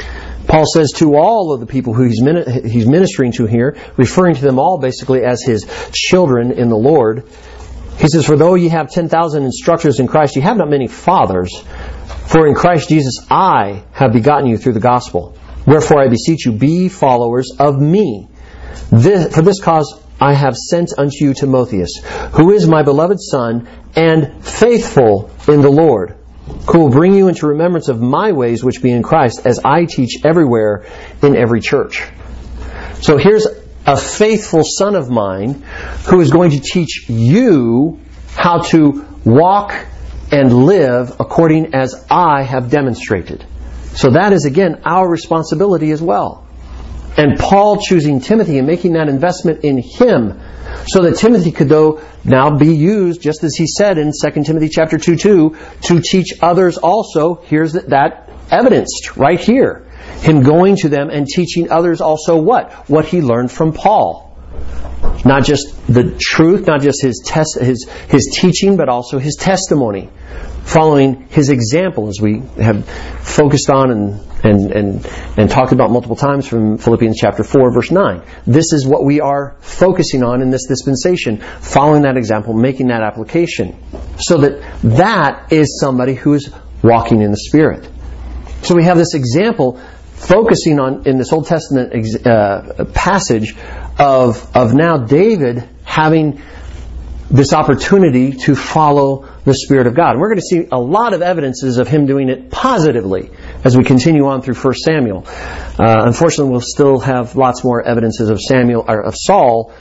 Paul says to all of the people who he's he's ministering to here, referring to them all basically as his children in the Lord, he says, "For though ye have ten thousand instructors in Christ, ye have not many fathers. For in Christ Jesus I have begotten you through the gospel. Wherefore I beseech you, be followers of me. This, for this cause I have sent unto you Timotheus, who is my beloved son, and faithful in the Lord, who will bring you into remembrance of my ways which be in Christ, as I teach everywhere in every church." So here's a faithful son of mine who is going to teach you how to walk and live according as I have demonstrated. So that is, again, our responsibility as well. And Paul choosing Timothy and making that investment in him so that Timothy could, though, now be used, just as he said in Second Timothy chapter two two, to teach others also. Here's that evidenced right here. Him going to them and teaching others also what? What he learned from Paul. Not just the truth, not just his test, his his teaching, but also his testimony. Following his example, as we have focused on and, and, and, and talked about multiple times from Philippians chapter four, verse nine. This is what we are focusing on in this dispensation, following that example, making that application. So that that is somebody who is walking in the Spirit. So we have this example focusing on, in this Old Testament uh, passage, of, of now David having this opportunity to follow the Spirit of God. And we're going to see a lot of evidences of him doing it positively as we continue on through First Samuel. Uh, unfortunately, we'll still have lots more evidences of Samuel or of Saul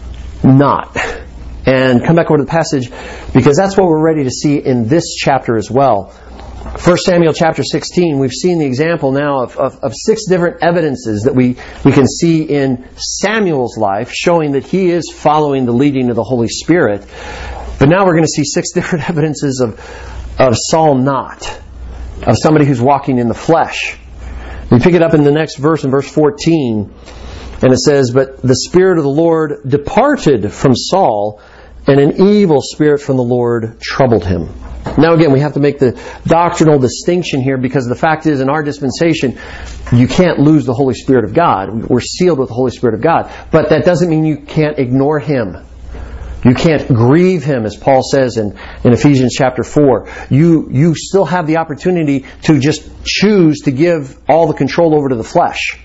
not. And come back over to the passage, because that's what we're ready to see in this chapter as well. First Samuel chapter sixteen, we've seen the example now of, of, of six different evidences that we, we can see in Samuel's life, showing that he is following the leading of the Holy Spirit. But now we're going to see six different evidences of, of Saul not, of somebody who's walking in the flesh. We pick it up in the next verse, in verse fourteen, and it says, "But the Spirit of the Lord departed from Saul, and an evil spirit from the Lord troubled him." Now again, we have to make the doctrinal distinction here, because the fact is, in our dispensation, you can't lose the Holy Spirit of God. We're sealed with the Holy Spirit of God. But that doesn't mean you can't ignore Him. You can't grieve Him, as Paul says in, in Ephesians chapter four. You, you still have the opportunity to just choose to give all the control over to the flesh.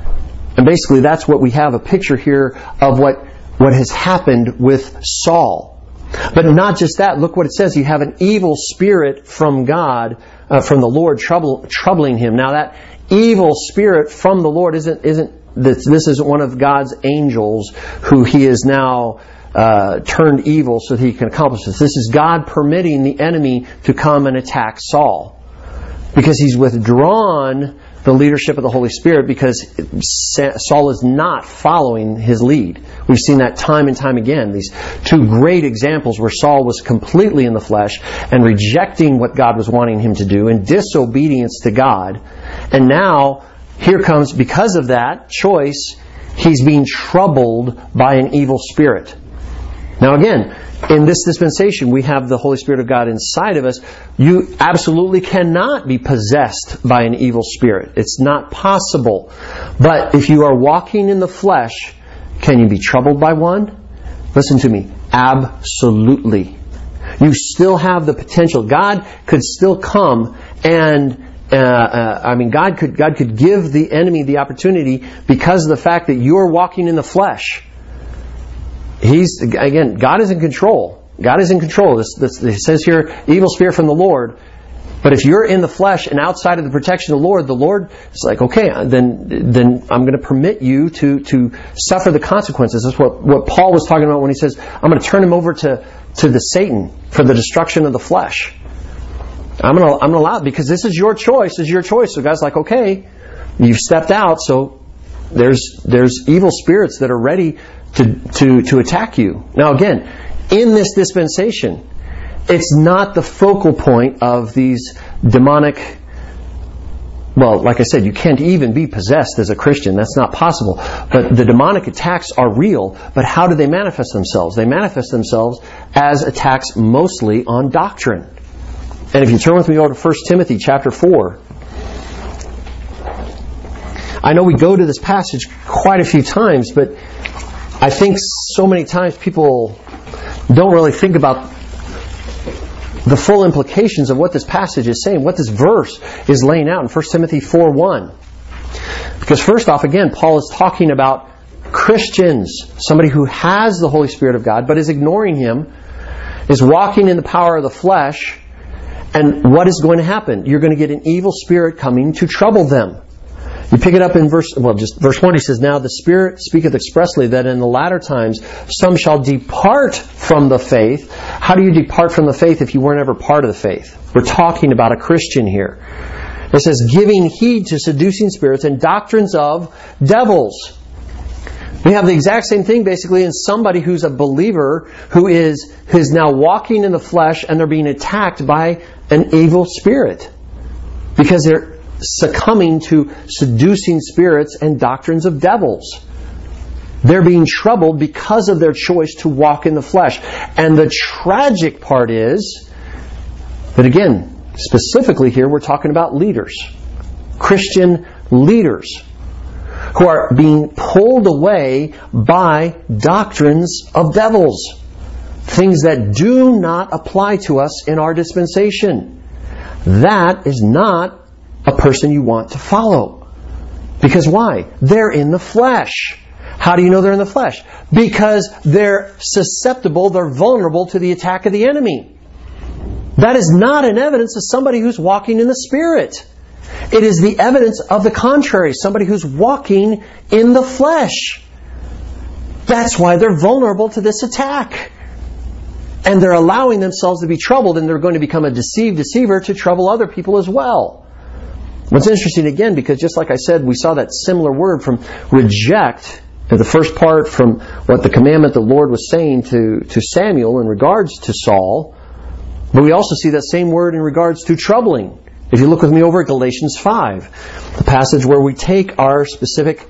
And basically that's what we have, a picture here of what, what has happened with Saul. But not just that, look what it says. You have an evil spirit from God, uh, from the Lord, trouble, troubling him. Now that evil spirit from the Lord isn't, isn't this, this isn't one of God's angels who He is now uh, turned evil so that He can accomplish this. This is God permitting the enemy to come and attack Saul, because he's withdrawn the leadership of the Holy Spirit, because Saul is not following his lead. We've seen that time and time again. These two great examples where Saul was completely in the flesh and rejecting what God was wanting him to do in disobedience to God. And now, here comes, because of that choice, he's being troubled by an evil spirit. Now again, in this dispensation, we have the Holy Spirit of God inside of us. You absolutely cannot be possessed by an evil spirit. It's not possible. But if you are walking in the flesh, can you be troubled by one? Listen to me. Absolutely. You still have the potential. God could still come and uh, uh, I mean, God could God could give the enemy the opportunity, because of the fact that you're walking in the flesh. He's, again, God is in control. God is in control. This, this, it says here, evil spirit from the Lord. But if you're in the flesh and outside of the protection of the Lord, the Lord is like, okay, then then I'm going to permit you to, to suffer the consequences. That's what, what Paul was talking about when he says, I'm going to turn him over to, to the Satan for the destruction of the flesh. I'm going to, I'm going to allow it, because this is your choice. This is your choice. So God's like, okay, you've stepped out, so there's there's evil spirits that are ready to, to, to attack you. Now again, in this dispensation, it's not the focal point of these demonic, well, like I said, you can't even be possessed as a Christian. That's not possible. But the demonic attacks are real. But how do they manifest themselves? They manifest themselves as attacks mostly on doctrine. And if you turn with me over to First Timothy chapter four. I know we go to this passage quite a few times, but I think so many times people don't really think about the full implications of what this passage is saying, what this verse is laying out in First Timothy four one. Because first off, again, Paul is talking about Christians, somebody who has the Holy Spirit of God but is ignoring Him, is walking in the power of the flesh, and what is going to happen? You're going to get an evil spirit coming to trouble them. You pick it up in verse, well, just verse one, he says, "Now the Spirit speaketh expressly that in the latter times some shall depart from the faith." How do you depart from the faith if you weren't ever part of the faith? We're talking about a Christian here. It says, "Giving heed to seducing spirits and doctrines of devils." We have the exact same thing basically in somebody who's a believer who is, who is now walking in the flesh and they're being attacked by an evil spirit. Because they're succumbing to seducing spirits and doctrines of devils. They're being troubled because of their choice to walk in the flesh. And the tragic part is that, again, specifically here we're talking about leaders. Christian leaders who are being pulled away by doctrines of devils. Things that do not apply to us in our dispensation. That is not a person you want to follow. Because why? They're in the flesh. How do you know they're in the flesh? Because they're susceptible, they're vulnerable to the attack of the enemy. That is not an evidence of somebody who's walking in the Spirit. It is the evidence of the contrary, somebody who's walking in the flesh. That's why they're vulnerable to this attack. And they're allowing themselves to be troubled, and they're going to become a deceived deceiver to trouble other people as well. What's interesting again, because just like I said, we saw that similar word from reject, the first part from what the commandment the Lord was saying to, to Samuel in regards to Saul, but we also see that same word in regards to troubling. If you look with me over at Galatians five, the passage where we take our specific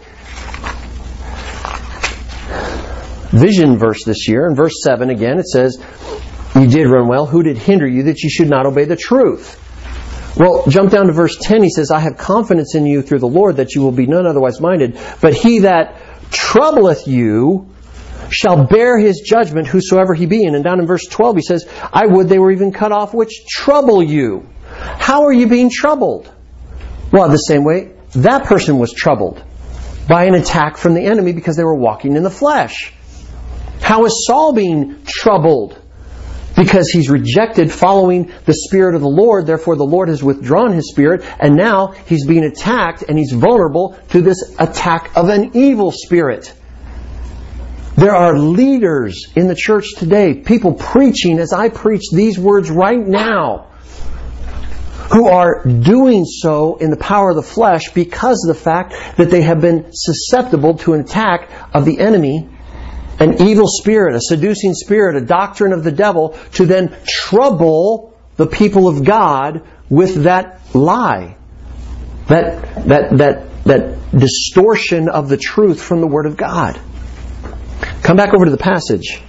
vision verse this year, in verse seven again, it says, "You did run well. Who did hinder you that you should not obey the truth?" Well, jump down to verse ten. He says, "I have confidence in you through the Lord that you will be none otherwise minded. But he that troubleth you shall bear his judgment, whosoever he be." And down in verse twelve he says, "I would they were even cut off which trouble you." How are you being troubled? Well, the same way that person was troubled by an attack from the enemy because they were walking in the flesh. How is Saul being troubled? Because he's rejected following the Spirit of the Lord, therefore the Lord has withdrawn His Spirit, and now he's being attacked and he's vulnerable to this attack of an evil spirit. There are leaders in the church today, people preaching as I preach these words right now, who are doing so in the power of the flesh because of the fact that they have been susceptible to an attack of the enemy, an evil spirit, a seducing spirit, a doctrine of the devil, to then trouble the people of God with that lie, that that that that distortion of the truth from the Word of God. Come back over to the passage.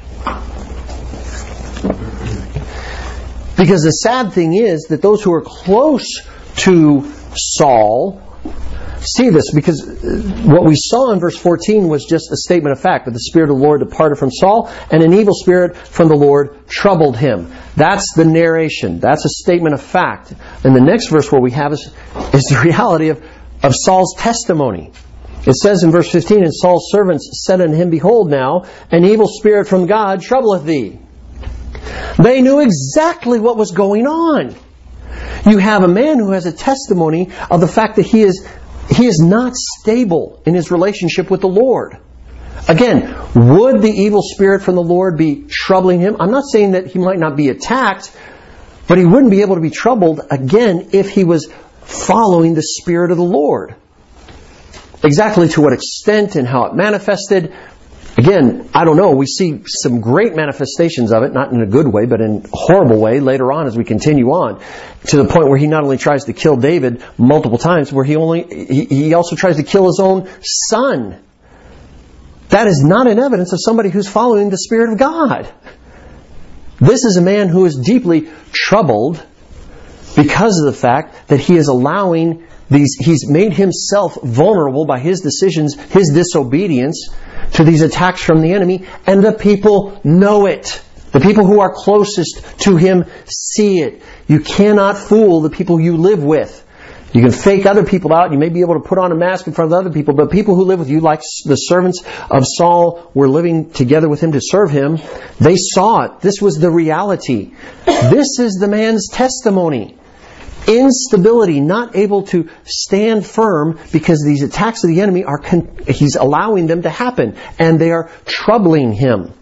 Because the sad thing is that those who are close to Saul see this, because what we saw in verse fourteen was just a statement of fact, but the Spirit of the Lord departed from Saul, and an evil spirit from the Lord troubled him. That's the narration. That's a statement of fact. And the next verse where we have is, is the reality of, of Saul's testimony. It says in verse fifteen, "And Saul's servants said unto him, Behold now, an evil spirit from God troubleth thee." They knew exactly what was going on. You have a man who has a testimony of the fact that he is he is not stable in his relationship with the Lord. Again, would the evil spirit from the Lord be troubling him? I'm not saying that he might not be attacked, but he wouldn't be able to be troubled again if he was following the Spirit of the Lord. Exactly to what extent and how it manifested, again, I don't know. We see some great manifestations of it, not in a good way, but in a horrible way later on as we continue on, to the point where he not only tries to kill David multiple times, where he only he, he also tries to kill his own son. That is not an evidence of somebody who's following the Spirit of God. This is a man who is deeply troubled because of the fact that he is allowing these, he's made himself vulnerable by his decisions, his disobedience to these attacks from the enemy, and the people know it. The people who are closest to him see it. You cannot fool the people you live with. You can fake other people out. You may be able to put on a mask in front of other people, but people who live with you, like the servants of Saul were living together with him to serve him, they saw it. This was the reality. This is the man's testimony. Instability, not able to stand firm because these attacks of the enemy are, con- he's allowing them to happen, and they are troubling him.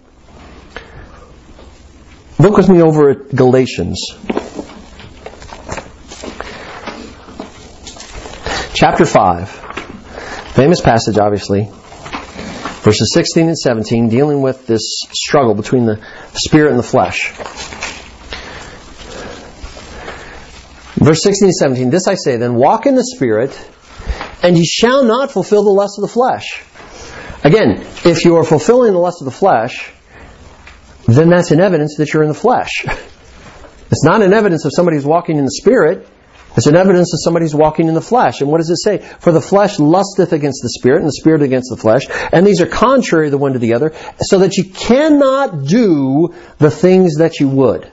Look with me over at Galatians. Chapter five. Famous passage, obviously. Verses sixteen and seventeen, dealing with this struggle between the spirit and the flesh. Verse sixteen and seventeen, this I say, then walk in the Spirit, and ye shall not fulfill the lust of the flesh. Again, if you are fulfilling the lust of the flesh, then that's an evidence that you're in the flesh. It's not an evidence of somebody who's walking in the Spirit. It's an evidence of somebody who's walking in the flesh. And what does it say? For the flesh lusteth against the Spirit, and the Spirit against the flesh. And these are contrary the one to the other, so that you cannot do the things that you would.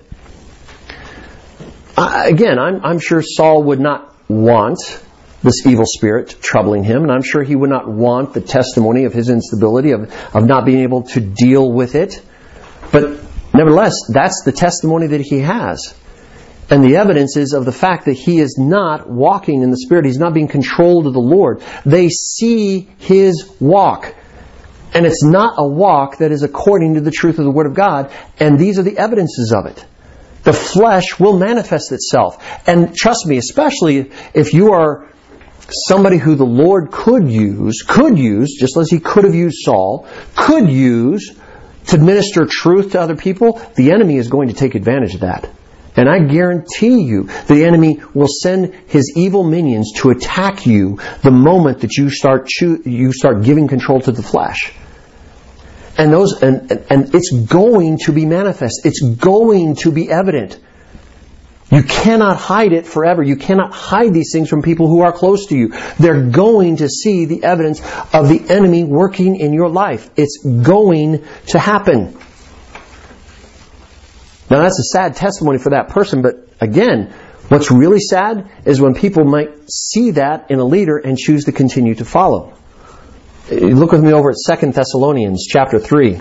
Uh, again, I'm, I'm sure Saul would not want this evil spirit troubling him, and I'm sure he would not want the testimony of his instability, of, of not being able to deal with it. But nevertheless, that's the testimony that he has. And the evidence is of the fact that he is not walking in the Spirit. He's not being controlled of the Lord. They see his walk. And it's not a walk that is according to the truth of the Word of God. And these are the evidences of it. The flesh will manifest itself. And trust me, especially if you are somebody who the Lord could use, could use, just as he could have used Saul, could use to minister truth to other people, the enemy is going to take advantage of that. And I guarantee you, the enemy will send his evil minions to attack you the moment that you start choo- you start giving control to the flesh. And those and, and it's going to be manifest. It's going to be evident. You cannot hide it forever. You cannot hide these things from people who are close to you. They're going to see the evidence of the enemy working in your life. It's going to happen. Now that's a sad testimony for that person, but again, what's really sad is when people might see that in a leader and choose to continue to follow. Look with me over at Second Thessalonians chapter three.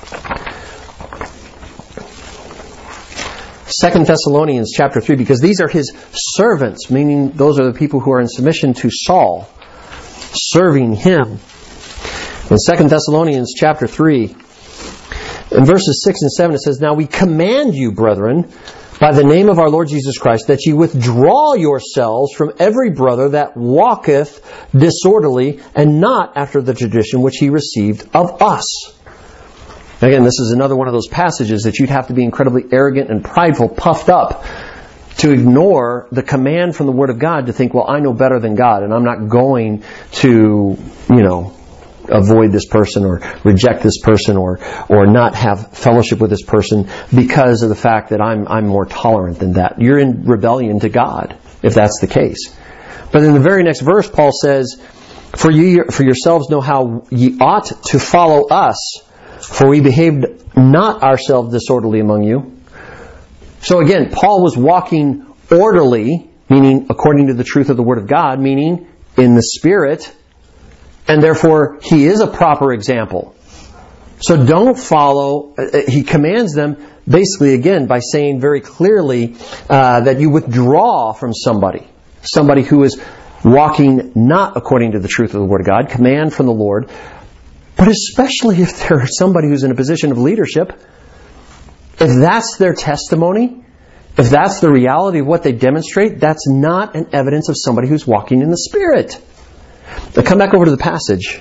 Second Thessalonians chapter three, because these are his servants, meaning those are the people who are in submission to Saul, serving him. In Second Thessalonians chapter three, in verses six and seven, it says, now we command you, brethren, by the name of our Lord Jesus Christ, that ye withdraw yourselves from every brother that walketh disorderly, and not after the tradition which he received of us. Again, this is another one of those passages that you'd have to be incredibly arrogant and prideful, puffed up, to ignore the command from the Word of God to think, well, I know better than God, and I'm not going to, you know, avoid this person or reject this person or or not have fellowship with this person because of the fact that I'm I'm more tolerant than that. You're in rebellion to God if that's the case. But in the very next verse, Paul says, For ye for yourselves know how ye ought to follow us, for we behaved not ourselves disorderly among you. So again, Paul was walking orderly, meaning according to the truth of the Word of God, meaning in the Spirit, and therefore he is a proper example. So don't follow, uh, he commands them basically again by saying very clearly uh, that you withdraw from somebody, somebody who is walking not according to the truth of the Word of God, command from the Lord, but especially if they're somebody who's in a position of leadership. If that's their testimony, if that's the reality of what they demonstrate, that's not an evidence of somebody who's walking in the Spirit. Now come back over to the passage.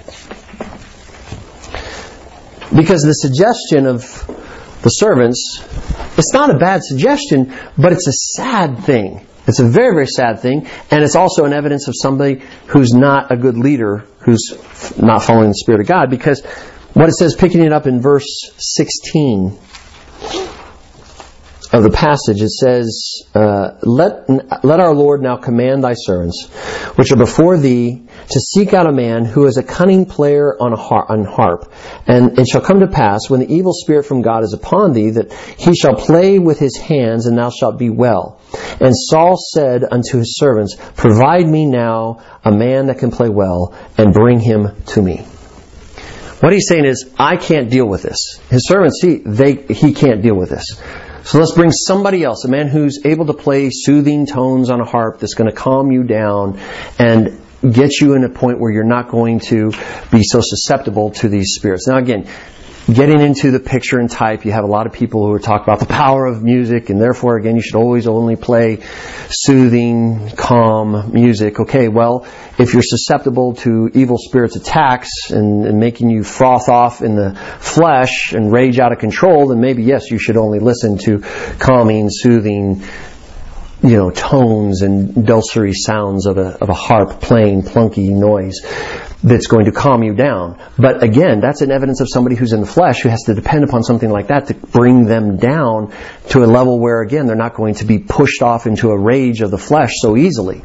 Because the suggestion of the servants, it's not a bad suggestion, but it's a sad thing. It's a very, very sad thing, and it's also an evidence of somebody who's not a good leader, who's not following the Spirit of God, because what it says, picking it up in verse sixteen, of the passage, it says, uh, let, let our Lord now command thy servants, which are before thee, to seek out a man who is a cunning player on a harp, on harp. And it shall come to pass, when the evil spirit from God is upon thee, that he shall play with his hands, and thou shalt be well. And Saul said unto his servants, provide me now a man that can play well, and bring him to me. What he's saying is, I can't deal with this. His servants, see, they, he can't deal with this. So let's bring somebody else, a man who's able to play soothing tones on a harp that's going to calm you down and get you in a point where you're not going to be so susceptible to these spirits. Now again, getting into the picture and type, you have a lot of people who are talking about the power of music, and therefore, again, you should always only play soothing, calm music. Okay, well, if you're susceptible to evil spirits' attacks and, and making you froth off in the flesh and rage out of control, then maybe, yes, you should only listen to calming, soothing, you know, tones and dulcimer sounds of a, of a harp playing plunky noise that's going to calm you down. But again, that's an evidence of somebody who's in the flesh who has to depend upon something like that to bring them down to a level where, again, they're not going to be pushed off into a rage of the flesh so easily.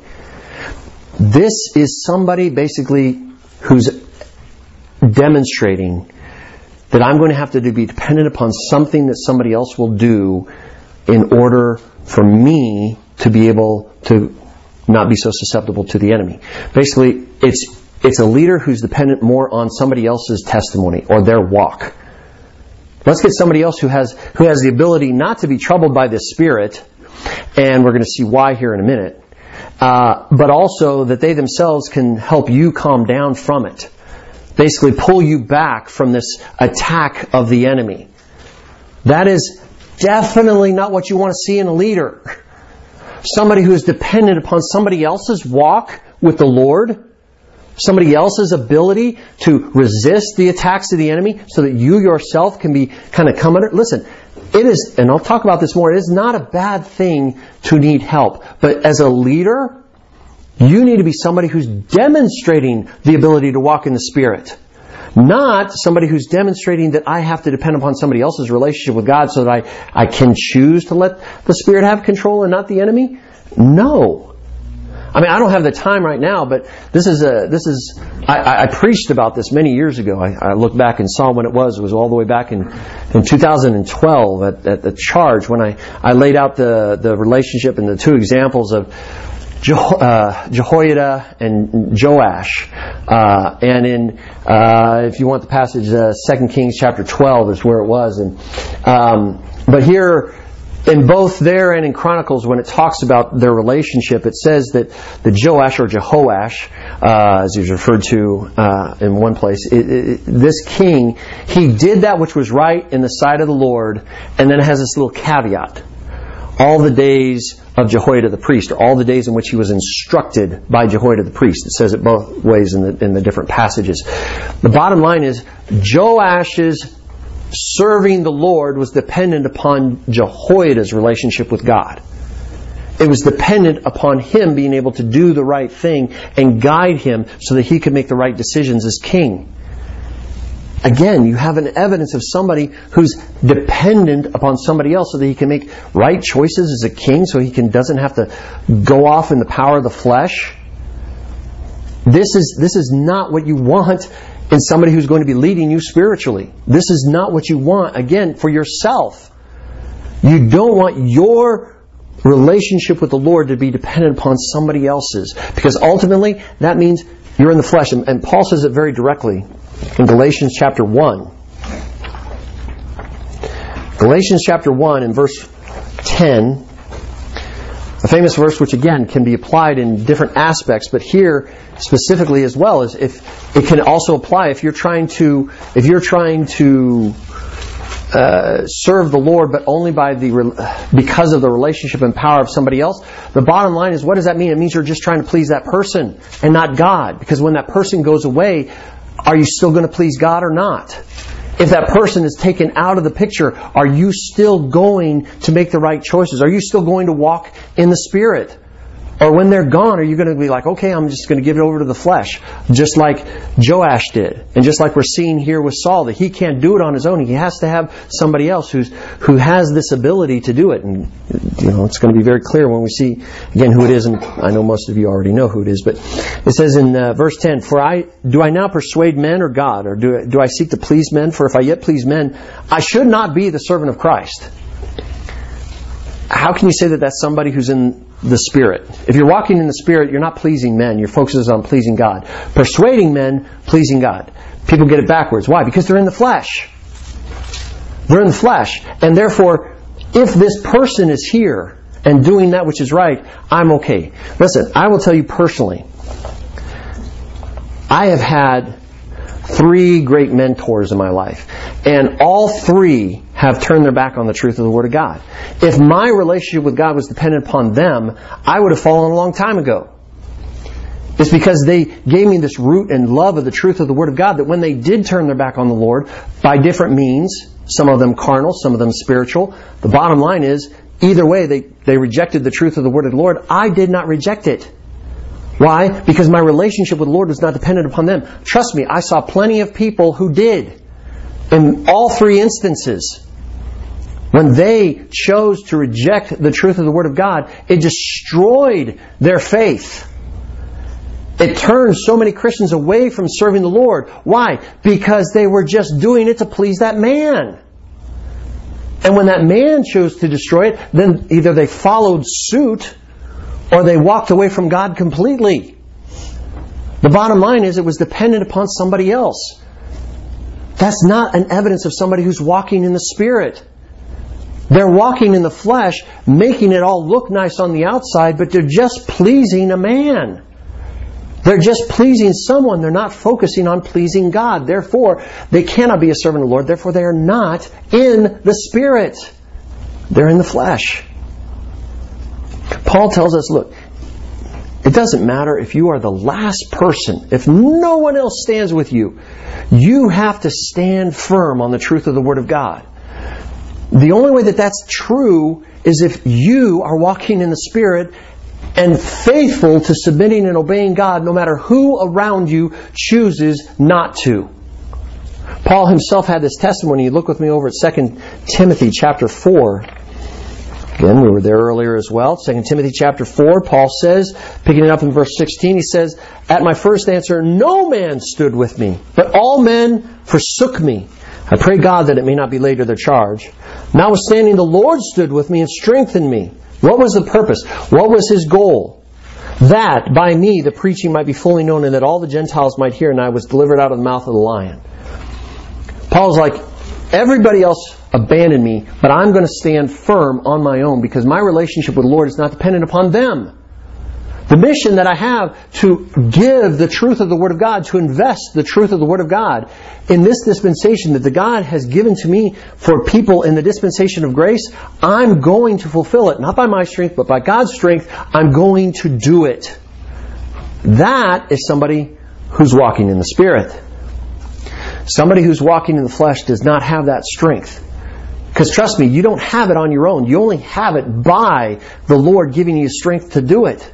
This is somebody basically who's demonstrating that I'm going to have to be dependent upon something that somebody else will do in order for me to be able to not be so susceptible to the enemy. Basically, it's it's a leader who's dependent more on somebody else's testimony or their walk. Let's get somebody else who has who has the ability not to be troubled by this spirit, and we're going to see why here in a minute, uh, but also that they themselves can help you calm down from it. Basically, pull you back from this attack of the enemy. That is definitely not what you want to see in a leader. Somebody who is dependent upon somebody else's walk with the Lord, somebody else's ability to resist the attacks of the enemy so that you yourself can be kind of come under. Listen, it is, and I'll talk about this more, it is not a bad thing to need help. But as a leader, you need to be somebody who's demonstrating the ability to walk in the Spirit. Not somebody who's demonstrating that I have to depend upon somebody else's relationship with God so that I, I can choose to let the Spirit have control and not the enemy. No. I mean, I don't have the time right now, but this is a, this is, I, I preached about this many years ago. I, I looked back and saw when it was. It was all the way back in, in two thousand twelve at, at the charge when I, I laid out the, the relationship and the two examples of Je- uh, Jehoiada and Joash. Uh, and in, uh, if you want the passage, uh, Second Kings chapter twelve is where it was. And, um, but here, in both there and in Chronicles, when it talks about their relationship, it says that the Joash or Jehoash, uh, as he's referred to uh, in one place, it, it, this king, he did that which was right in the sight of the Lord, and then it has this little caveat. All the days of Jehoiada the priest, or all the days in which he was instructed by Jehoiada the priest. It says it both ways in the, in the different passages. The bottom line is, Joash's serving the Lord was dependent upon Jehoiada's relationship with God. It was dependent upon him being able to do the right thing and guide him so that he could make the right decisions as king. Again, you have an evidence of somebody who's dependent upon somebody else so that he can make right choices as a king, so he can doesn't have to go off in the power of the flesh. This is this is not what you want in somebody who's going to be leading you spiritually. This is not what you want, again, for yourself. You don't want your relationship with the Lord to be dependent upon somebody else's, because ultimately that means you're in the flesh. And, and Paul says it very directly in Galatians chapter one. Galatians chapter one and verse ten, a famous verse which again can be applied in different aspects, but here specifically as well as if it can also apply if you're trying to if you're trying to uh, serve the Lord, but only by the because of the relationship and power of somebody else. The bottom line is, what does that mean? It means you're just trying to please that person and not God, because when that person goes away, are you still going to please God or not? If that person is taken out of the picture, are you still going to make the right choices? Are you still going to walk in the Spirit? Or when they're gone, are you going to be like, okay, I'm just going to give it over to the flesh? Just like Joash did. And just like we're seeing here with Saul, that he can't do it on his own. He has to have somebody else who's who has this ability to do it. And, you know, it's going to be very clear when we see, again, who it is. And I know most of you already know who it is. But it says in uh, verse ten, For I do I now persuade men or God? Or do I, do I seek to please men? For if I yet please men, I should not be the servant of Christ. How can you say that that's somebody who's in the Spirit? If you're walking in the Spirit, you're not pleasing men. Your focus is on pleasing God. Persuading men, pleasing God. People get it backwards. Why? Because they're in the flesh. They're in the flesh. And therefore, if this person is here and doing that which is right, I'm okay. Listen, I will tell you personally, I have had three great mentors in my life. And all three have turned their back on the truth of the Word of God. If my relationship with God was dependent upon them, I would have fallen a long time ago. It's because they gave me this root and love of the truth of the Word of God that when they did turn their back on the Lord, by different means, some of them carnal, some of them spiritual, the bottom line is, either way, they, they rejected the truth of the Word of the Lord. I did not reject it. Why? Because my relationship with the Lord was not dependent upon them. Trust me, I saw plenty of people who did. In all three instances, when they chose to reject the truth of the Word of God, it destroyed their faith. It turned so many Christians away from serving the Lord. Why? Because they were just doing it to please that man. And when that man chose to destroy it, then either they followed suit or they walked away from God completely. The bottom line is it was dependent upon somebody else. That's not an evidence of somebody who's walking in the Spirit. They're walking in the flesh, making it all look nice on the outside, but they're just pleasing a man. They're just pleasing someone. They're not focusing on pleasing God. Therefore, they cannot be a servant of the Lord. Therefore, they are not in the Spirit. They're in the flesh. Paul tells us, look, it doesn't matter if you are the last person, if no one else stands with you, you have to stand firm on the truth of the Word of God. The only way that that's true is if you are walking in the Spirit and faithful to submitting and obeying God no matter who around you chooses not to. Paul himself had this testimony. You look with me over at Second Timothy chapter four. Again, we were there earlier as well. Second Timothy chapter four, Paul says, picking it up in verse sixteen, he says, At my first answer, no man stood with me, but all men forsook me. I pray God that it may not be laid to their charge. Notwithstanding, the Lord stood with me and strengthened me. What was the purpose? What was His goal? That by me the preaching might be fully known and that all the Gentiles might hear, and I was delivered out of the mouth of the lion. Paul's like, everybody else abandoned me, but I'm going to stand firm on my own because my relationship with the Lord is not dependent upon them. The mission that I have to give the truth of the Word of God, to invest the truth of the Word of God in this dispensation that the God has given to me for people in the dispensation of grace, I'm going to fulfill it. Not by my strength, but by God's strength, I'm going to do it. That is somebody who's walking in the Spirit. Somebody who's walking in the flesh does not have that strength. Because trust me, you don't have it on your own. You only have it by the Lord giving you strength to do it.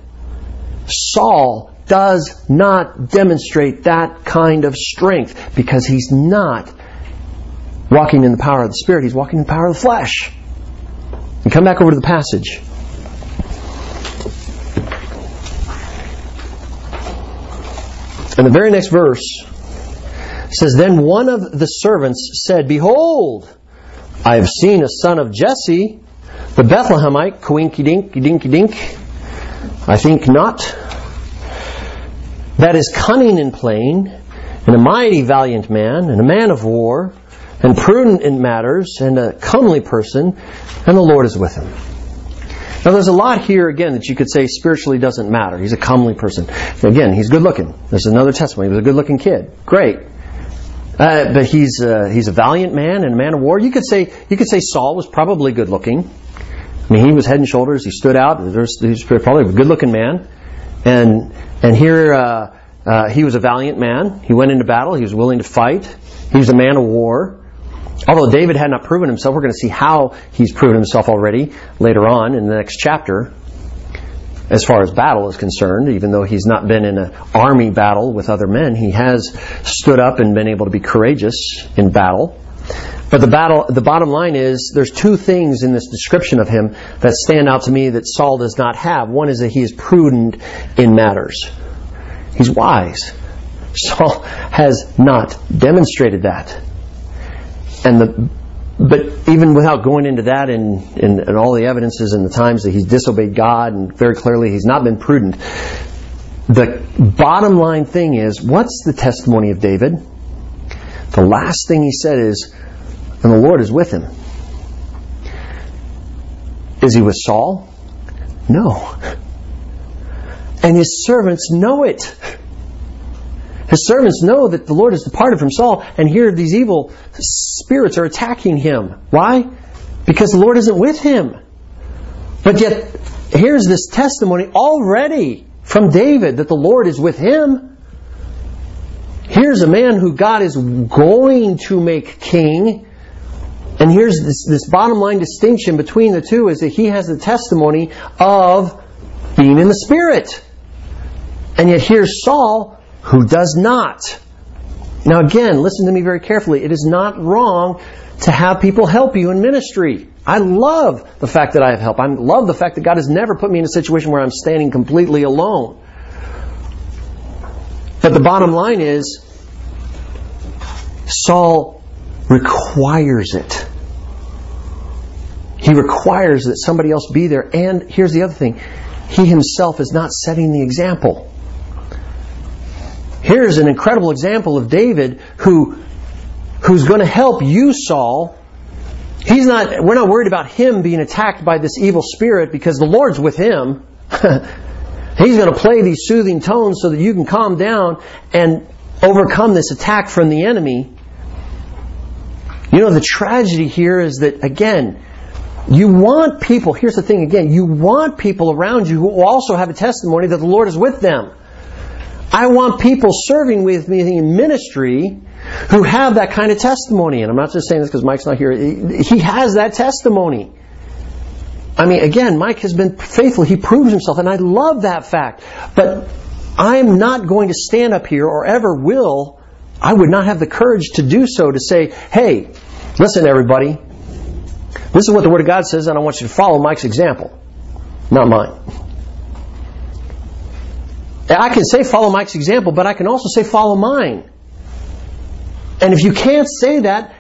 Saul does not demonstrate that kind of strength because he's not walking in the power of the Spirit. He's walking in the power of the flesh. And come back over to the passage. And the very next verse says, Then one of the servants said, Behold, I have seen a son of Jesse, the Bethlehemite, coinky-dink, dinky-dink, I think not, that is cunning in plain, and a mighty valiant man, and a man of war, and prudent in matters, and a comely person, and the Lord is with him. Now there's a lot here, again, that you could say spiritually doesn't matter. He's a comely person. Again, he's good looking. There's another testimony. He was a good looking kid. Great. Uh, but he's uh, he's a valiant man and a man of war. You could say you could say Saul was probably good looking. I mean, he was head and shoulders. He stood out. There's, he was probably a good looking man. And and here uh, uh, he was a valiant man. He went into battle. He was willing to fight. He was a man of war. Although David had not proven himself, we're going to see how he's proven himself already later on in the next chapter. as far as battle is concerned. Even though he's not been in an army battle with other men, he has stood up and been able to be courageous in battle. But the battle, the bottom line is, there's two things in this description of him that stand out to me that Saul does not have. One is that he is prudent in matters. He's wise. Saul has not demonstrated that. And the, but even without going into that and, and, and all the evidences and the times that he's disobeyed God, and very clearly he's not been prudent, the bottom line thing is, what's the testimony of David? The last thing he said is, and the Lord is with him. Is he with Saul? No. And his servants know it. His servants know that the Lord has departed from Saul, and here these evil spirits are attacking him. Why? Because the Lord isn't with him. But yet, here's this testimony already from David that the Lord is with him. Here's a man who God is going to make king. And here's this, this bottom line distinction between the two, is that he has the testimony of being in the Spirit. And yet here's Saul, who does not. Now again, listen to me very carefully. It is not wrong to have people help you in ministry. I love the fact that I have help. I love the fact that God has never put me in a situation where I'm standing completely alone. But the bottom line is, Saul requires it. He requires that somebody else be there. And here's the other thing. He himself is not setting the example. Here's an incredible example of David who, who's going to help you, Saul. He's not, we're not worried about him being attacked by this evil spirit because the Lord's with him. He's going to play these soothing tones so that you can calm down and overcome this attack from the enemy. You know, the tragedy here is that, again, you want people, here's the thing again, you want people around you who also have a testimony that the Lord is with them. I want people serving with me in ministry who have that kind of testimony. And I'm not just saying this because Mike's not here. He has that testimony. I mean, again, Mike has been faithful. He proves himself, and I love that fact. But I'm not going to stand up here, or ever will, I would not have the courage to do so, to say, hey, listen everybody, this is what the Word of God says, and I want you to follow Mike's example, not mine. I can say follow Mike's example, but I can also say follow mine. And if you can't say that,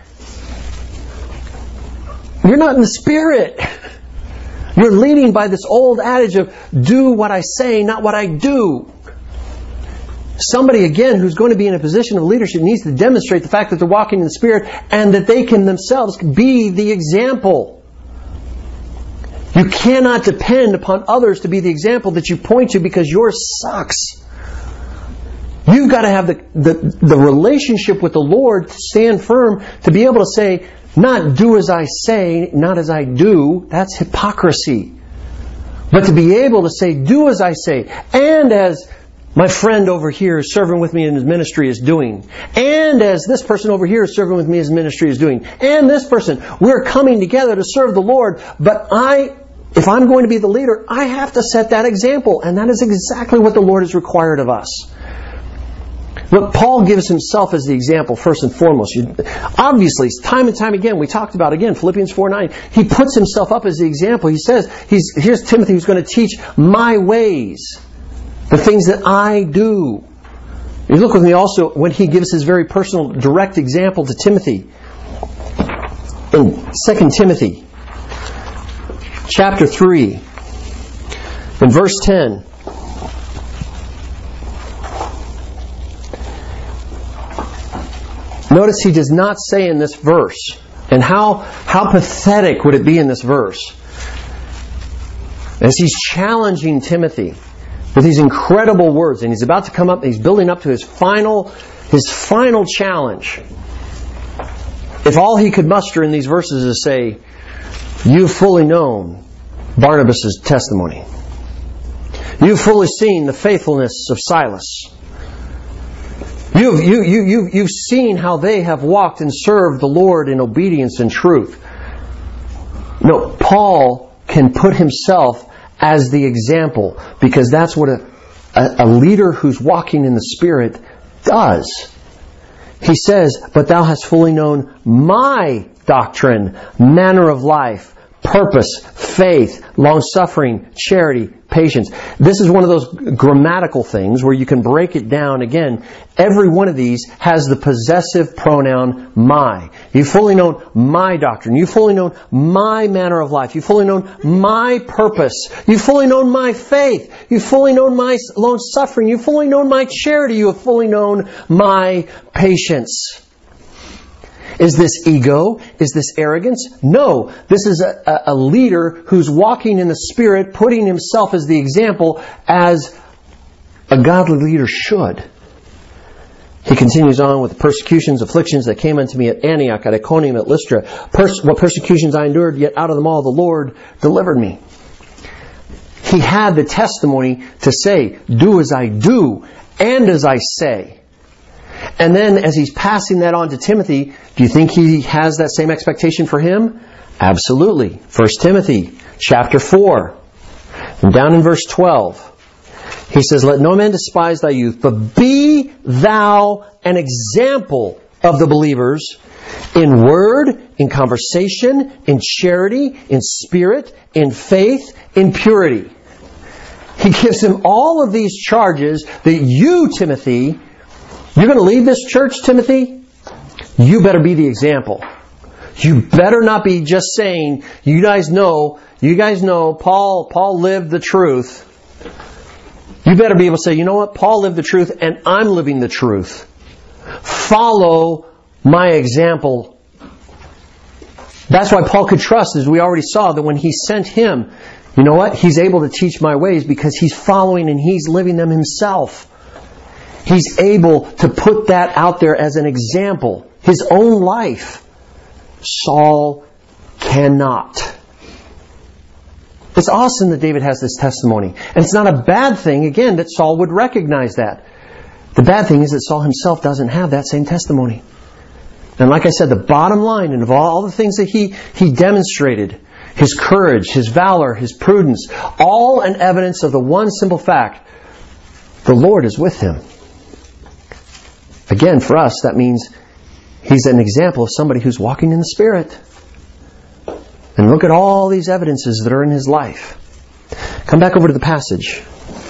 you're not in the Spirit. You're leading by this old adage of do what I say, not what I do. Somebody, again, who's going to be in a position of leadership needs to demonstrate the fact that they're walking in the Spirit and that they can themselves be the example. You cannot depend upon others to be the example that you point to because yours sucks. You've got to have the, the, the relationship with the Lord to stand firm, to be able to say, not do as I say, not as I do. That's hypocrisy. But to be able to say, do as I say, and as my friend over here is serving with me in his ministry is doing, and as this person over here is serving with me in his ministry is doing, and this person, we're coming together to serve the Lord, but I, if I'm going to be the leader, I have to set that example, and that is exactly what the Lord has required of us. But Paul gives himself as the example first and foremost. Obviously, time and time again, we talked about again, Philippians four nine, he puts himself up as the example. He says, he's, here's Timothy who's going to teach my ways, the things that I do. You look with me also when he gives his very personal, direct example to Timothy. In Second Timothy, chapter three, in verse ten. Notice he does not say in this verse, and how, how pathetic would it be in this verse, as he's challenging Timothy with these incredible words, and he's about to come up, he's building up to his final, his final challenge. If all he could muster in these verses is say, you've fully known Barnabas' testimony. You've fully seen the faithfulness of Silas. You've, you, you, you, you've seen how they have walked and served the Lord in obedience and truth. No, Paul can put himself as the example, because that's what a, a, a leader who's walking in the Spirit does. He says, but thou hast fully known my doctrine, manner of life, purpose, faith, long-suffering, charity, patience. This is one of those grammatical things where you can break it down. Again, every one of these has the possessive pronoun my. You've fully known my doctrine. You've fully known my manner of life. You've fully known my purpose. You've fully known my faith. You've fully known my long-suffering. You've fully known my charity. You have fully known my patience. Is this ego? Is this arrogance? No. This is a, a leader who's walking in the Spirit, putting himself as the example as a godly leader should. He continues on with the persecutions, afflictions that came unto me at Antioch, at Iconium, at Lystra. Pers- what persecutions I endured, yet out of them all the Lord delivered me. He had the testimony to say, do as I do, and as I say. And then as he's passing that on to Timothy, do you think he has that same expectation for him? Absolutely. First Timothy chapter four. And down in verse twelve, he says, let no man despise thy youth, but be thou an example of the believers in word, in conversation, in charity, in spirit, in faith, in purity. He gives him all of these charges that you, Timothy, you're going to leave this church, Timothy? You better be the example. You better not be just saying, you guys know, you guys know, Paul, Paul lived the truth. You better be able to say, you know what? Paul lived the truth and I'm living the truth. Follow my example. That's why Paul could trust, as we already saw, that when he sent him, you know what? He's able to teach my ways because he's following and he's living them himself. He's able to put that out there as an example. His own life. Saul cannot. It's awesome that David has this testimony. And it's not a bad thing, again, that Saul would recognize that. The bad thing is that Saul himself doesn't have that same testimony. And like I said, the bottom line, and of all the things that he, he demonstrated, his courage, his valor, his prudence, all an evidence of the one simple fact, the Lord is with him. Again, for us, that means he's an example of somebody who's walking in the Spirit. And look at all these evidences that are in his life. Come back over to the passage.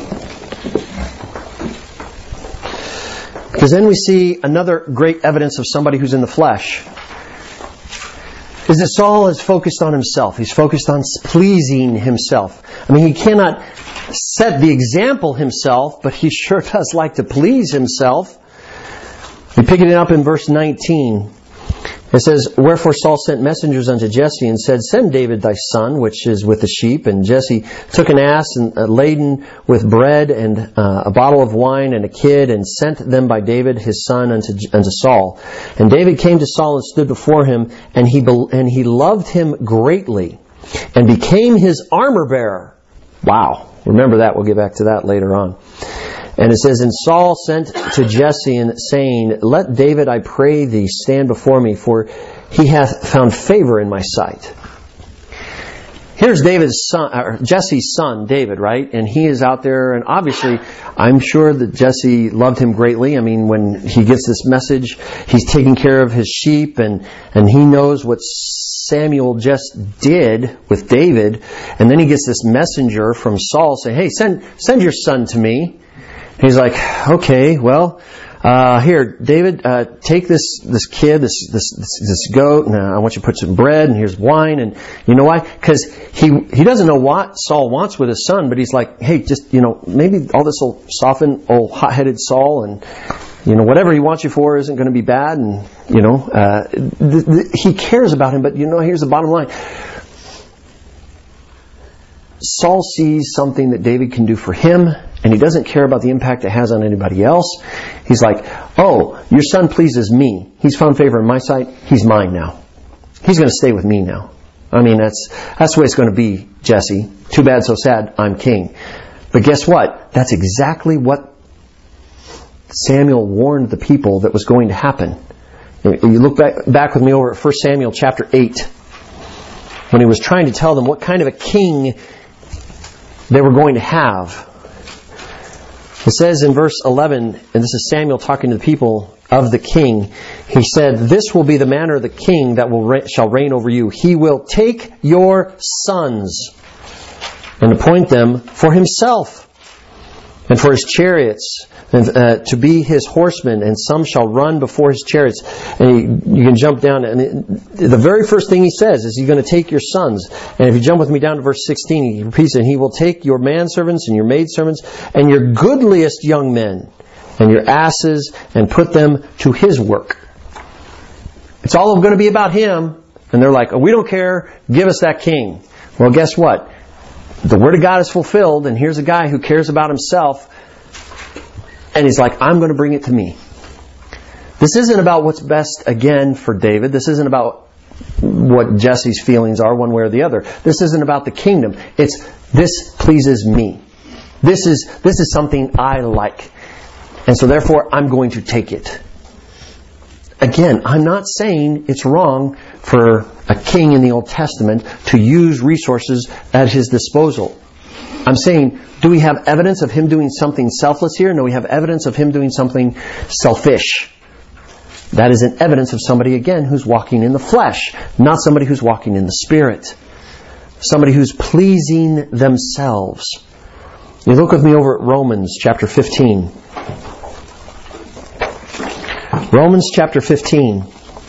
Because then we see another great evidence of somebody who's in the flesh. Is that Saul is focused on himself. He's focused on pleasing himself. I mean, he cannot set the example himself, but he sure does like to please himself. We pick it up in verse nineteen. It says, wherefore Saul sent messengers unto Jesse and said, send David thy son, which is with the sheep. And Jesse took an ass and, uh, laden with bread and uh, a bottle of wine and a kid, and sent them by David his son unto, unto Saul. And David came to Saul and stood before him, and he be, and he loved him greatly, and became his armor bearer. Wow. Remember that. We'll get back to that later on. And it says, and Saul sent to Jesse, and saying, let David, I pray thee, stand before me, for he hath found favor in my sight. Here's David's son, or Jesse's son, David, right? And he is out there, and obviously, I'm sure that Jesse loved him greatly. I mean, when he gets this message, he's taking care of his sheep, and, and he knows what Samuel just did with David. And then he gets this messenger from Saul saying, hey, send, send your son to me. He's like, okay, well, uh, here, David, uh, take this, this kid, this, this, this, this goat, and uh, I want you to put some bread, and here's wine, and you know why? Because he, he doesn't know what Saul wants with his son, but he's like, hey, just, you know, maybe all this will soften old hot-headed Saul, and, you know, whatever he wants you for isn't going to be bad, and, you know, uh, th- th- he cares about him, but, you know, here's the bottom line. Saul sees something that David can do for him, and he doesn't care about the impact it has on anybody else. He's like, oh, your son pleases me. He's found favor in my sight. He's mine now. He's going to stay with me now. I mean, that's that's the way it's going to be, Jesse. Too bad, so sad, I'm king. But guess what? That's exactly what Samuel warned the people that was going to happen. You look back, back with me over at First Samuel chapter eight, when he was trying to tell them what kind of a king they were going to have. It says in verse eleven, and this is Samuel talking to the people of the king, he said, "This will be the manner of the king that will re- shall reign over you. He will take your sons and appoint them for himself and for his chariots, and uh, to be his horsemen, and some shall run before his chariots." And you, you can jump down, and it, the very first thing he says is, "He's going to take your sons." And if you jump with me down to verse sixteen, he repeats it, "And he will take your manservants and your maidservants and your goodliest young men and your asses and put them to his work." It's all going to be about him. And they're like, "Oh, we don't care. Give us that king." Well, guess what? The Word of God is fulfilled, and here's a guy who cares about himself, and he's like, "I'm going to bring it to me." This isn't about what's best, again, for David. This isn't about what Jesse's feelings are one way or the other. This isn't about the kingdom. It's, this pleases me. This is, this is something I like. And so therefore, I'm going to take it. Again, I'm not saying it's wrong for a king in the Old Testament to use resources at his disposal. I'm saying, do we have evidence of him doing something selfless here? No, we have evidence of him doing something selfish. That is an evidence of somebody, again, who's walking in the flesh, not somebody who's walking in the Spirit. Somebody who's pleasing themselves. You look with me over at Romans chapter fifteen. Romans chapter fifteen.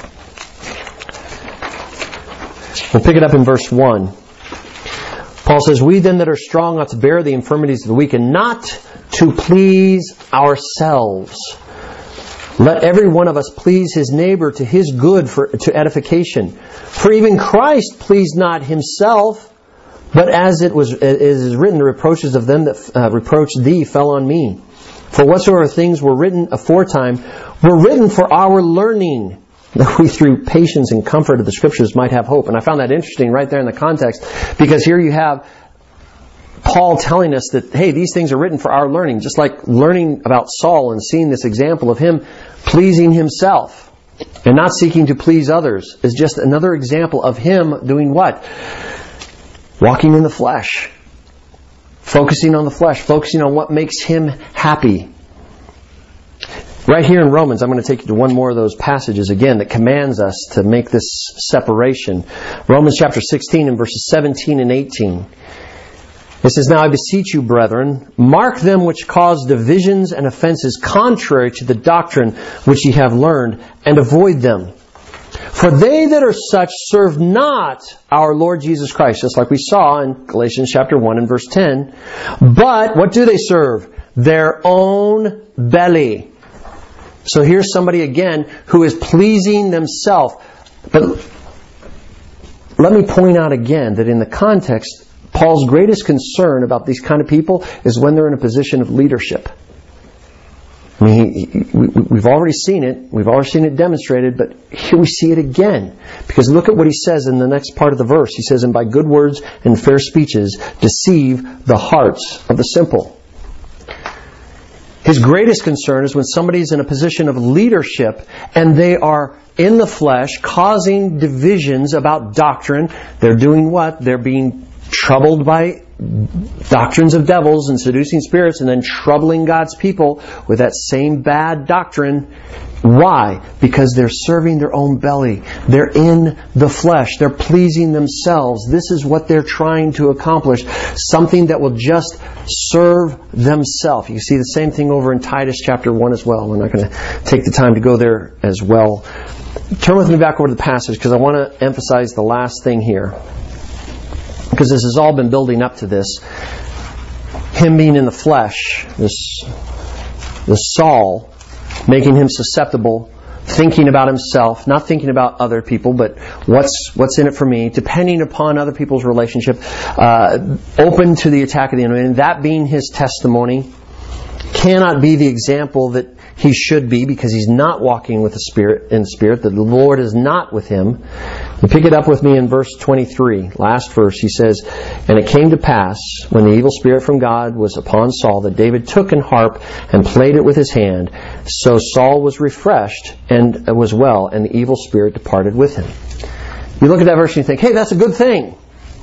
We'll pick it up in verse one. Paul says, "We then that are strong ought to bear the infirmities of the weak, and not to please ourselves. Let every one of us please his neighbor to his good, for to edification. For even Christ pleased not himself, but as it was it is written, the reproaches of them that uh, reproached thee fell on me. For whatsoever things were written aforetime were written for our learning, that we through patience and comfort of the Scriptures might have hope." And I found that interesting right there in the context, because here you have Paul telling us that, hey, these things are written for our learning. Just like learning about Saul and seeing this example of him pleasing himself and not seeking to please others is just another example of him doing what? Walking in the flesh. Focusing on the flesh. Focusing on what makes him happy. Right here in Romans, I'm going to take you to one more of those passages again that commands us to make this separation. Romans chapter sixteen and verses seventeen and eighteen. It says, "Now I beseech you, brethren, mark them which cause divisions and offenses contrary to the doctrine which ye have learned, and avoid them. For they that are such serve not our Lord Jesus Christ," just like we saw in Galatians chapter one and verse ten. "But what do they serve? Their own belly." So here's somebody again who is pleasing themselves. But let me point out again that in the context, Paul's greatest concern about these kind of people is when they're in a position of leadership. I mean, he, he, we, we've already seen it. We've already seen it demonstrated, but here we see it again. Because look at what he says in the next part of the verse. He says, "And by good words and fair speeches deceive the hearts of the simple." His greatest concern is when somebody's in a position of leadership and they are in the flesh causing divisions about doctrine. They're doing what? They're being troubled by doctrines of devils and seducing spirits, and then troubling God's people with that same bad doctrine. Why? Because they're serving their own belly. They're in the flesh. They're pleasing themselves. This is what they're trying to accomplish. Something that will just serve themselves. You see the same thing over in Titus chapter one as well. We're not going to take the time to go there as well. Turn with me back over to the passage, because I want to emphasize the last thing here. Because this has all been building up to this. Him being in the flesh, this, this Saul, making him susceptible, thinking about himself, not thinking about other people, but what's what's in it for me, depending upon other people's relationship, uh, open to the attack of the enemy, and that being his testimony, cannot be the example that he should be, because he's not walking with the Spirit in the Spirit. The Lord is not with him. You pick it up with me in verse twenty-three, last verse. He says, "And it came to pass, when the evil spirit from God was upon Saul, that David took an harp and played it with his hand. So Saul was refreshed and was well, and the evil spirit departed with him." You look at that verse and you think, hey, that's a good thing.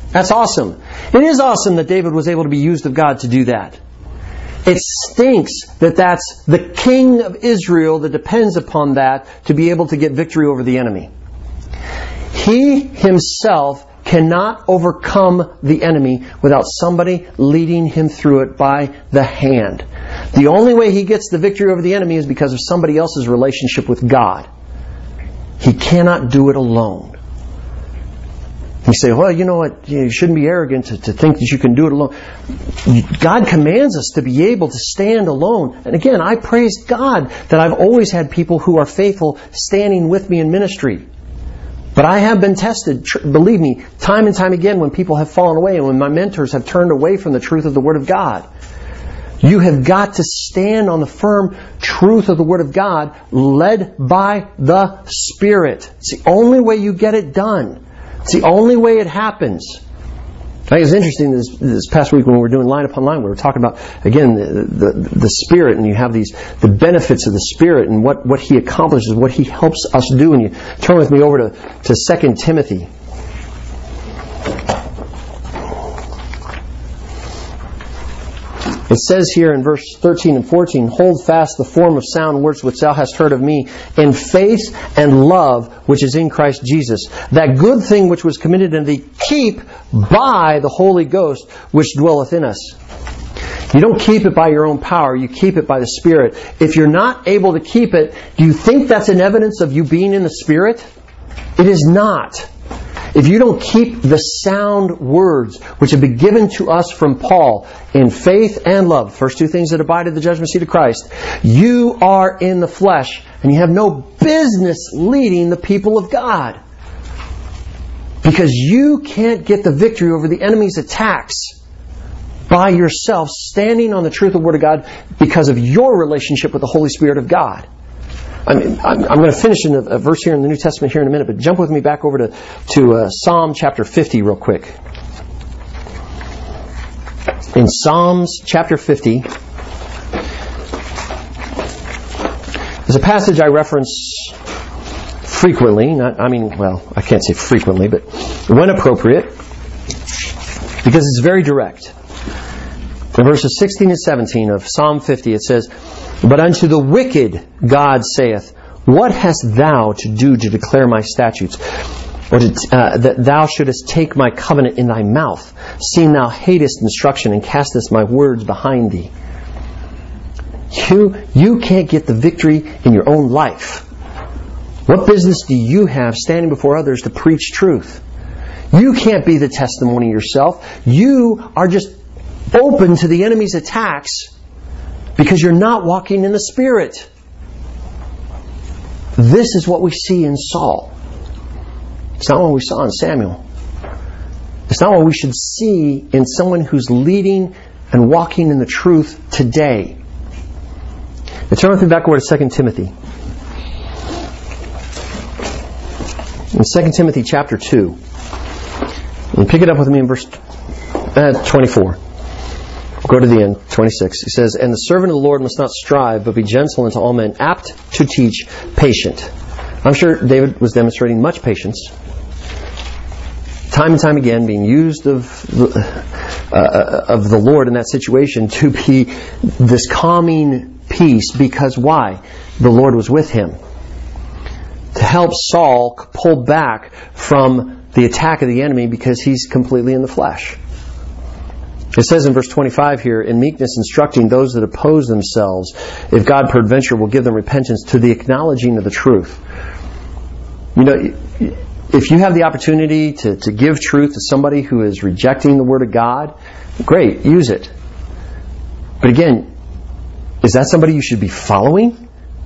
That's awesome. It is awesome that David was able to be used of God to do that. It stinks that that's the king of Israel that depends upon that to be able to get victory over the enemy. He himself cannot overcome the enemy without somebody leading him through it by the hand. The only way he gets the victory over the enemy is because of somebody else's relationship with God. He cannot do it alone. You say, well, you know what, you shouldn't be arrogant to, to think that you can do it alone. God commands us to be able to stand alone. And again, I praise God that I've always had people who are faithful standing with me in ministry. But I have been tested, tr- believe me, time and time again when people have fallen away and when my mentors have turned away from the truth of the Word of God. You have got to stand on the firm truth of the Word of God, led by the Spirit. It's the only way you get it done. It's the only way it happens. I think it's interesting this, this past week when we were doing line upon line, we were talking about, again, the, the, the Spirit, and you have these the benefits of the Spirit and what, what He accomplishes, what He helps us do. And you turn with me over to, to Second Timothy. It says here in verse thirteen and fourteen, hold fast the form of sound words which thou hast heard of me, in faith and love which is in Christ Jesus. That good thing which was committed unto thee, keep by the Holy Ghost which dwelleth in us. You don't keep it by your own power, you keep it by the Spirit. If you're not able to keep it, do you think that's an evidence of you being in the Spirit? It is not. If you don't keep the sound words which have been given to us from Paul in faith and love, first two things that abide at the judgment seat of Christ, you are in the flesh and you have no business leading the people of God. Because you can't get the victory over the enemy's attacks by yourself standing on the truth of the Word of God because of your relationship with the Holy Spirit of God. I mean, I'm, I'm going to finish in a, a verse here in the New Testament here in a minute, but jump with me back over to, to uh, Psalm chapter fifty real quick. In Psalms chapter fifty, there's a passage I reference frequently. Not, I mean, well, I can't say frequently, but when appropriate, because it's very direct. In verses sixteen and seventeen of Psalm fifty, it says, but unto the wicked God saith, what hast thou to do to declare my statutes? Or to, uh, that thou shouldest take my covenant in thy mouth, seeing thou hatest instruction and castest my words behind thee. You, you can't get the victory in your own life. What business do you have standing before others to preach truth? You can't be the testimony yourself. You are just open to the enemy's attacks because you're not walking in the Spirit. This is what we see in Saul. It's not what we saw in Samuel. It's not what we should see in someone who's leading and walking in the truth today. Now turn with me back over to Second Timothy. In Second Timothy chapter two. And pick it up with me in verse uh, twenty-four. Go to the end, twenty-six. He says, and the servant of the Lord must not strive, but be gentle unto all men, apt to teach, patient. I'm sure David was demonstrating much patience. Time and time again, being used of uh, of the Lord in that situation to be this calming peace. Because why? The Lord was with him. To help Saul pull back from the attack of the enemy because he's completely in the flesh. It says in verse twenty-five here, in meekness instructing those that oppose themselves, if God peradventure will give them repentance to the acknowledging of the truth. You know, if you have the opportunity to, to give truth to somebody who is rejecting the Word of God, great, use it. But again, is that somebody you should be following?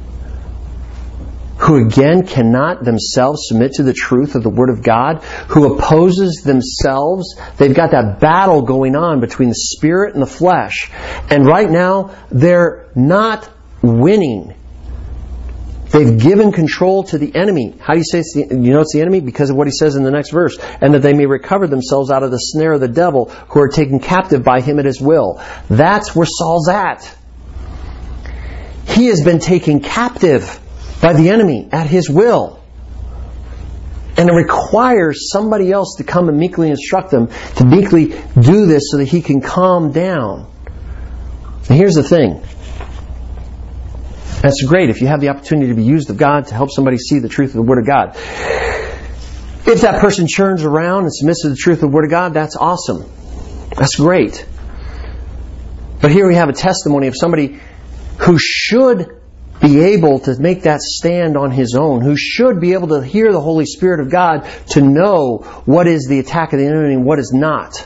Who again cannot themselves submit to the truth of the Word of God, who opposes themselves. They've got that battle going on between the spirit and the flesh. And right now, they're not winning. They've given control to the enemy. How do you say it's the, you know it's the enemy? Because of what he says in the next verse. And that they may recover themselves out of the snare of the devil, who are taken captive by him at his will. That's where Saul's at. He has been taken captive by the enemy at his will. And it requires somebody else to come and meekly instruct them, to meekly do this so that he can calm down. And here's the thing. That's great if you have the opportunity to be used of God to help somebody see the truth of the Word of God. If that person churns around and submits to the truth of the Word of God, that's awesome. That's great. But here we have a testimony of somebody who should be able to make that stand on his own, who should be able to hear the Holy Spirit of God to know what is the attack of the enemy and what is not.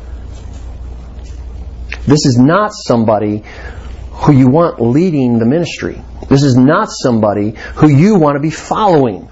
This is not somebody who you want leading the ministry. This is not somebody who you want to be following.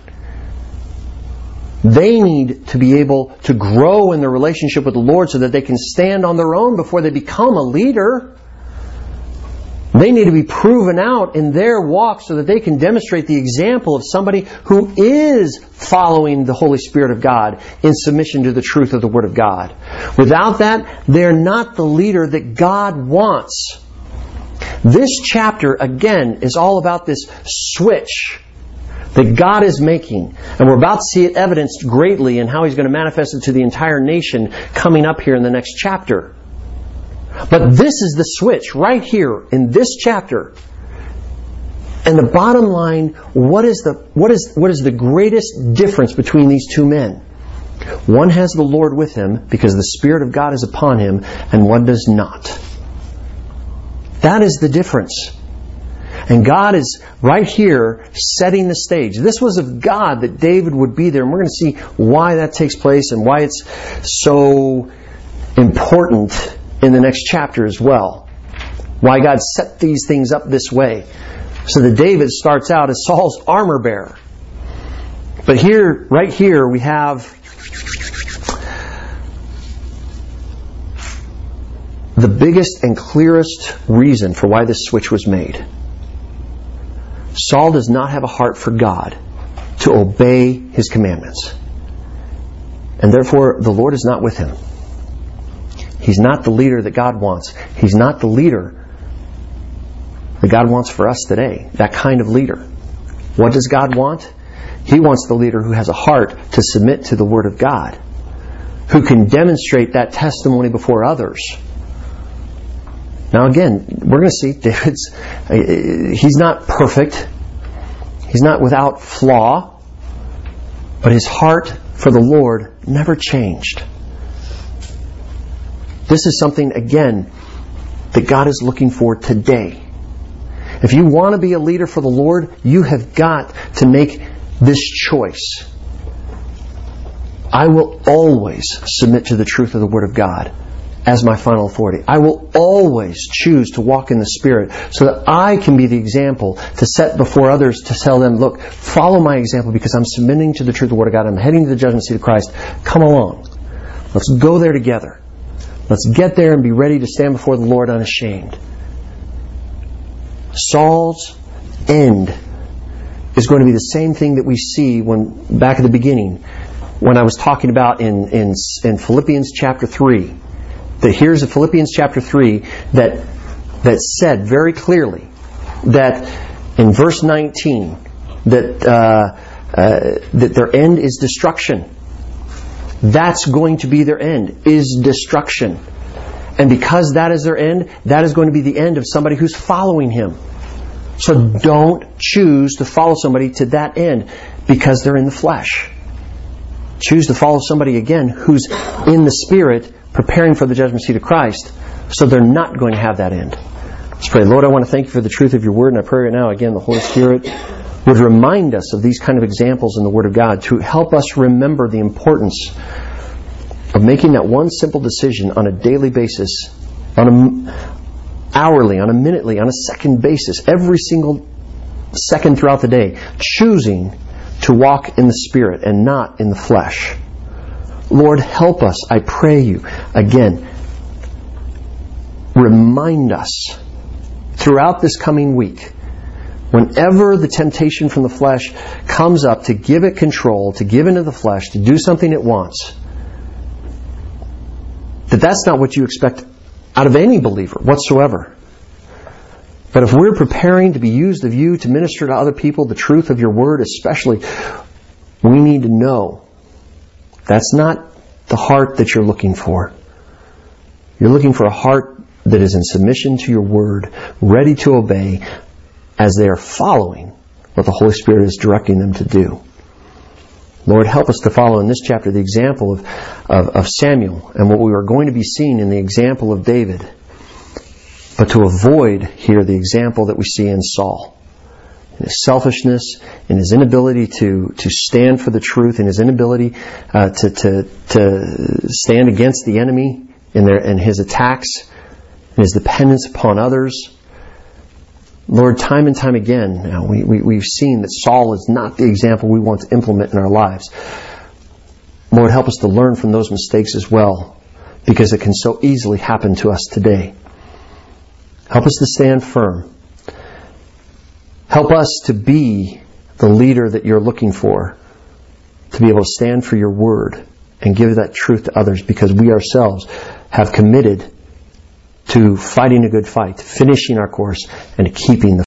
They need to be able to grow in their relationship with the Lord so that they can stand on their own before they become a leader. They need to be proven out in their walk so that they can demonstrate the example of somebody who is following the Holy Spirit of God in submission to the truth of the Word of God. Without that, they're not the leader that God wants. This chapter, again, is all about this switch that God is making. And we're about to see it evidenced greatly in how He's going to manifest it to the entire nation coming up here in the next chapter. But this is the switch right here in this chapter. And the bottom line, what is the what is what is the greatest difference between these two men? One has the Lord with him because the Spirit of God is upon him, and one does not. That is the difference. And God is right here setting the stage. This was of God that David would be there. And we're going to see why that takes place and why it's so important in the next chapter as well. Why God set these things up this way. So that David starts out as Saul's armor bearer. But here, right here, we have the biggest and clearest reason for why this switch was made. Saul does not have a heart for God to obey His commandments. And therefore, the Lord is not with him. He's not the leader that God wants. He's not the leader that God wants for us today. That kind of leader. What does God want? He wants the leader who has a heart to submit to the Word of God. Who can demonstrate that testimony before others. Now again, we're going to see David's, he's not perfect. He's not without flaw. But his heart for the Lord never changed. This is something, again, that God is looking for today. If you want to be a leader for the Lord, you have got to make this choice. I will always submit to the truth of the Word of God as my final authority. I will always choose to walk in the Spirit so that I can be the example to set before others to tell them, look, follow my example because I'm submitting to the truth of the Word of God. I'm heading to the judgment seat of Christ. Come along. Let's go there together. Let's get there and be ready to stand before the Lord unashamed. Saul's end is going to be the same thing that we see when back at the beginning when I was talking about in, in, in Philippians chapter three. That here's in Philippians chapter three that, that said very clearly that in verse nineteen that, uh, uh, that their end is destruction. That's going to be their end, is destruction. And because that is their end, that is going to be the end of somebody who's following Him. So don't choose to follow somebody to that end because they're in the flesh. Choose to follow somebody again who's in the Spirit preparing for the judgment seat of Christ so they're not going to have that end. Let's pray. Lord, I want to thank You for the truth of Your Word, and I pray right now again the Holy Spirit would remind us of these kind of examples in the Word of God to help us remember the importance of making that one simple decision on a daily basis, on a hourly, on a minutely, on a second basis, every single second throughout the day, choosing to walk in the Spirit and not in the flesh. Lord, help us, I pray You, again, remind us throughout this coming week, whenever the temptation from the flesh comes up to give it control, to give into the flesh, to do something it wants, that that's not what You expect out of any believer whatsoever. But if we're preparing to be used of You to minister to other people the truth of Your Word especially, we need to know That's not the heart that you're looking for. You're looking for a heart that is in submission to your word, ready to obey as they are following what the Holy Spirit is directing them to do. Lord, help us to follow in this chapter the example of, of, of Samuel and what we are going to be seeing in the example of David, but to avoid here the example that we see in Saul. In his selfishness, in his inability to, to stand for the truth, in his inability uh, to, to, to stand against the enemy in, their, in his attacks, in his dependence upon others. Lord, time and time again, now we, we, we've seen that Saul is not the example we want to implement in our lives. Lord, help us to learn from those mistakes as well, because it can so easily happen to us today. Help us to stand firm. Help us to be the leader that you're looking for, to be able to stand for your word and give that truth to others, because we ourselves have committed to fighting a good fight, finishing our course, and keeping the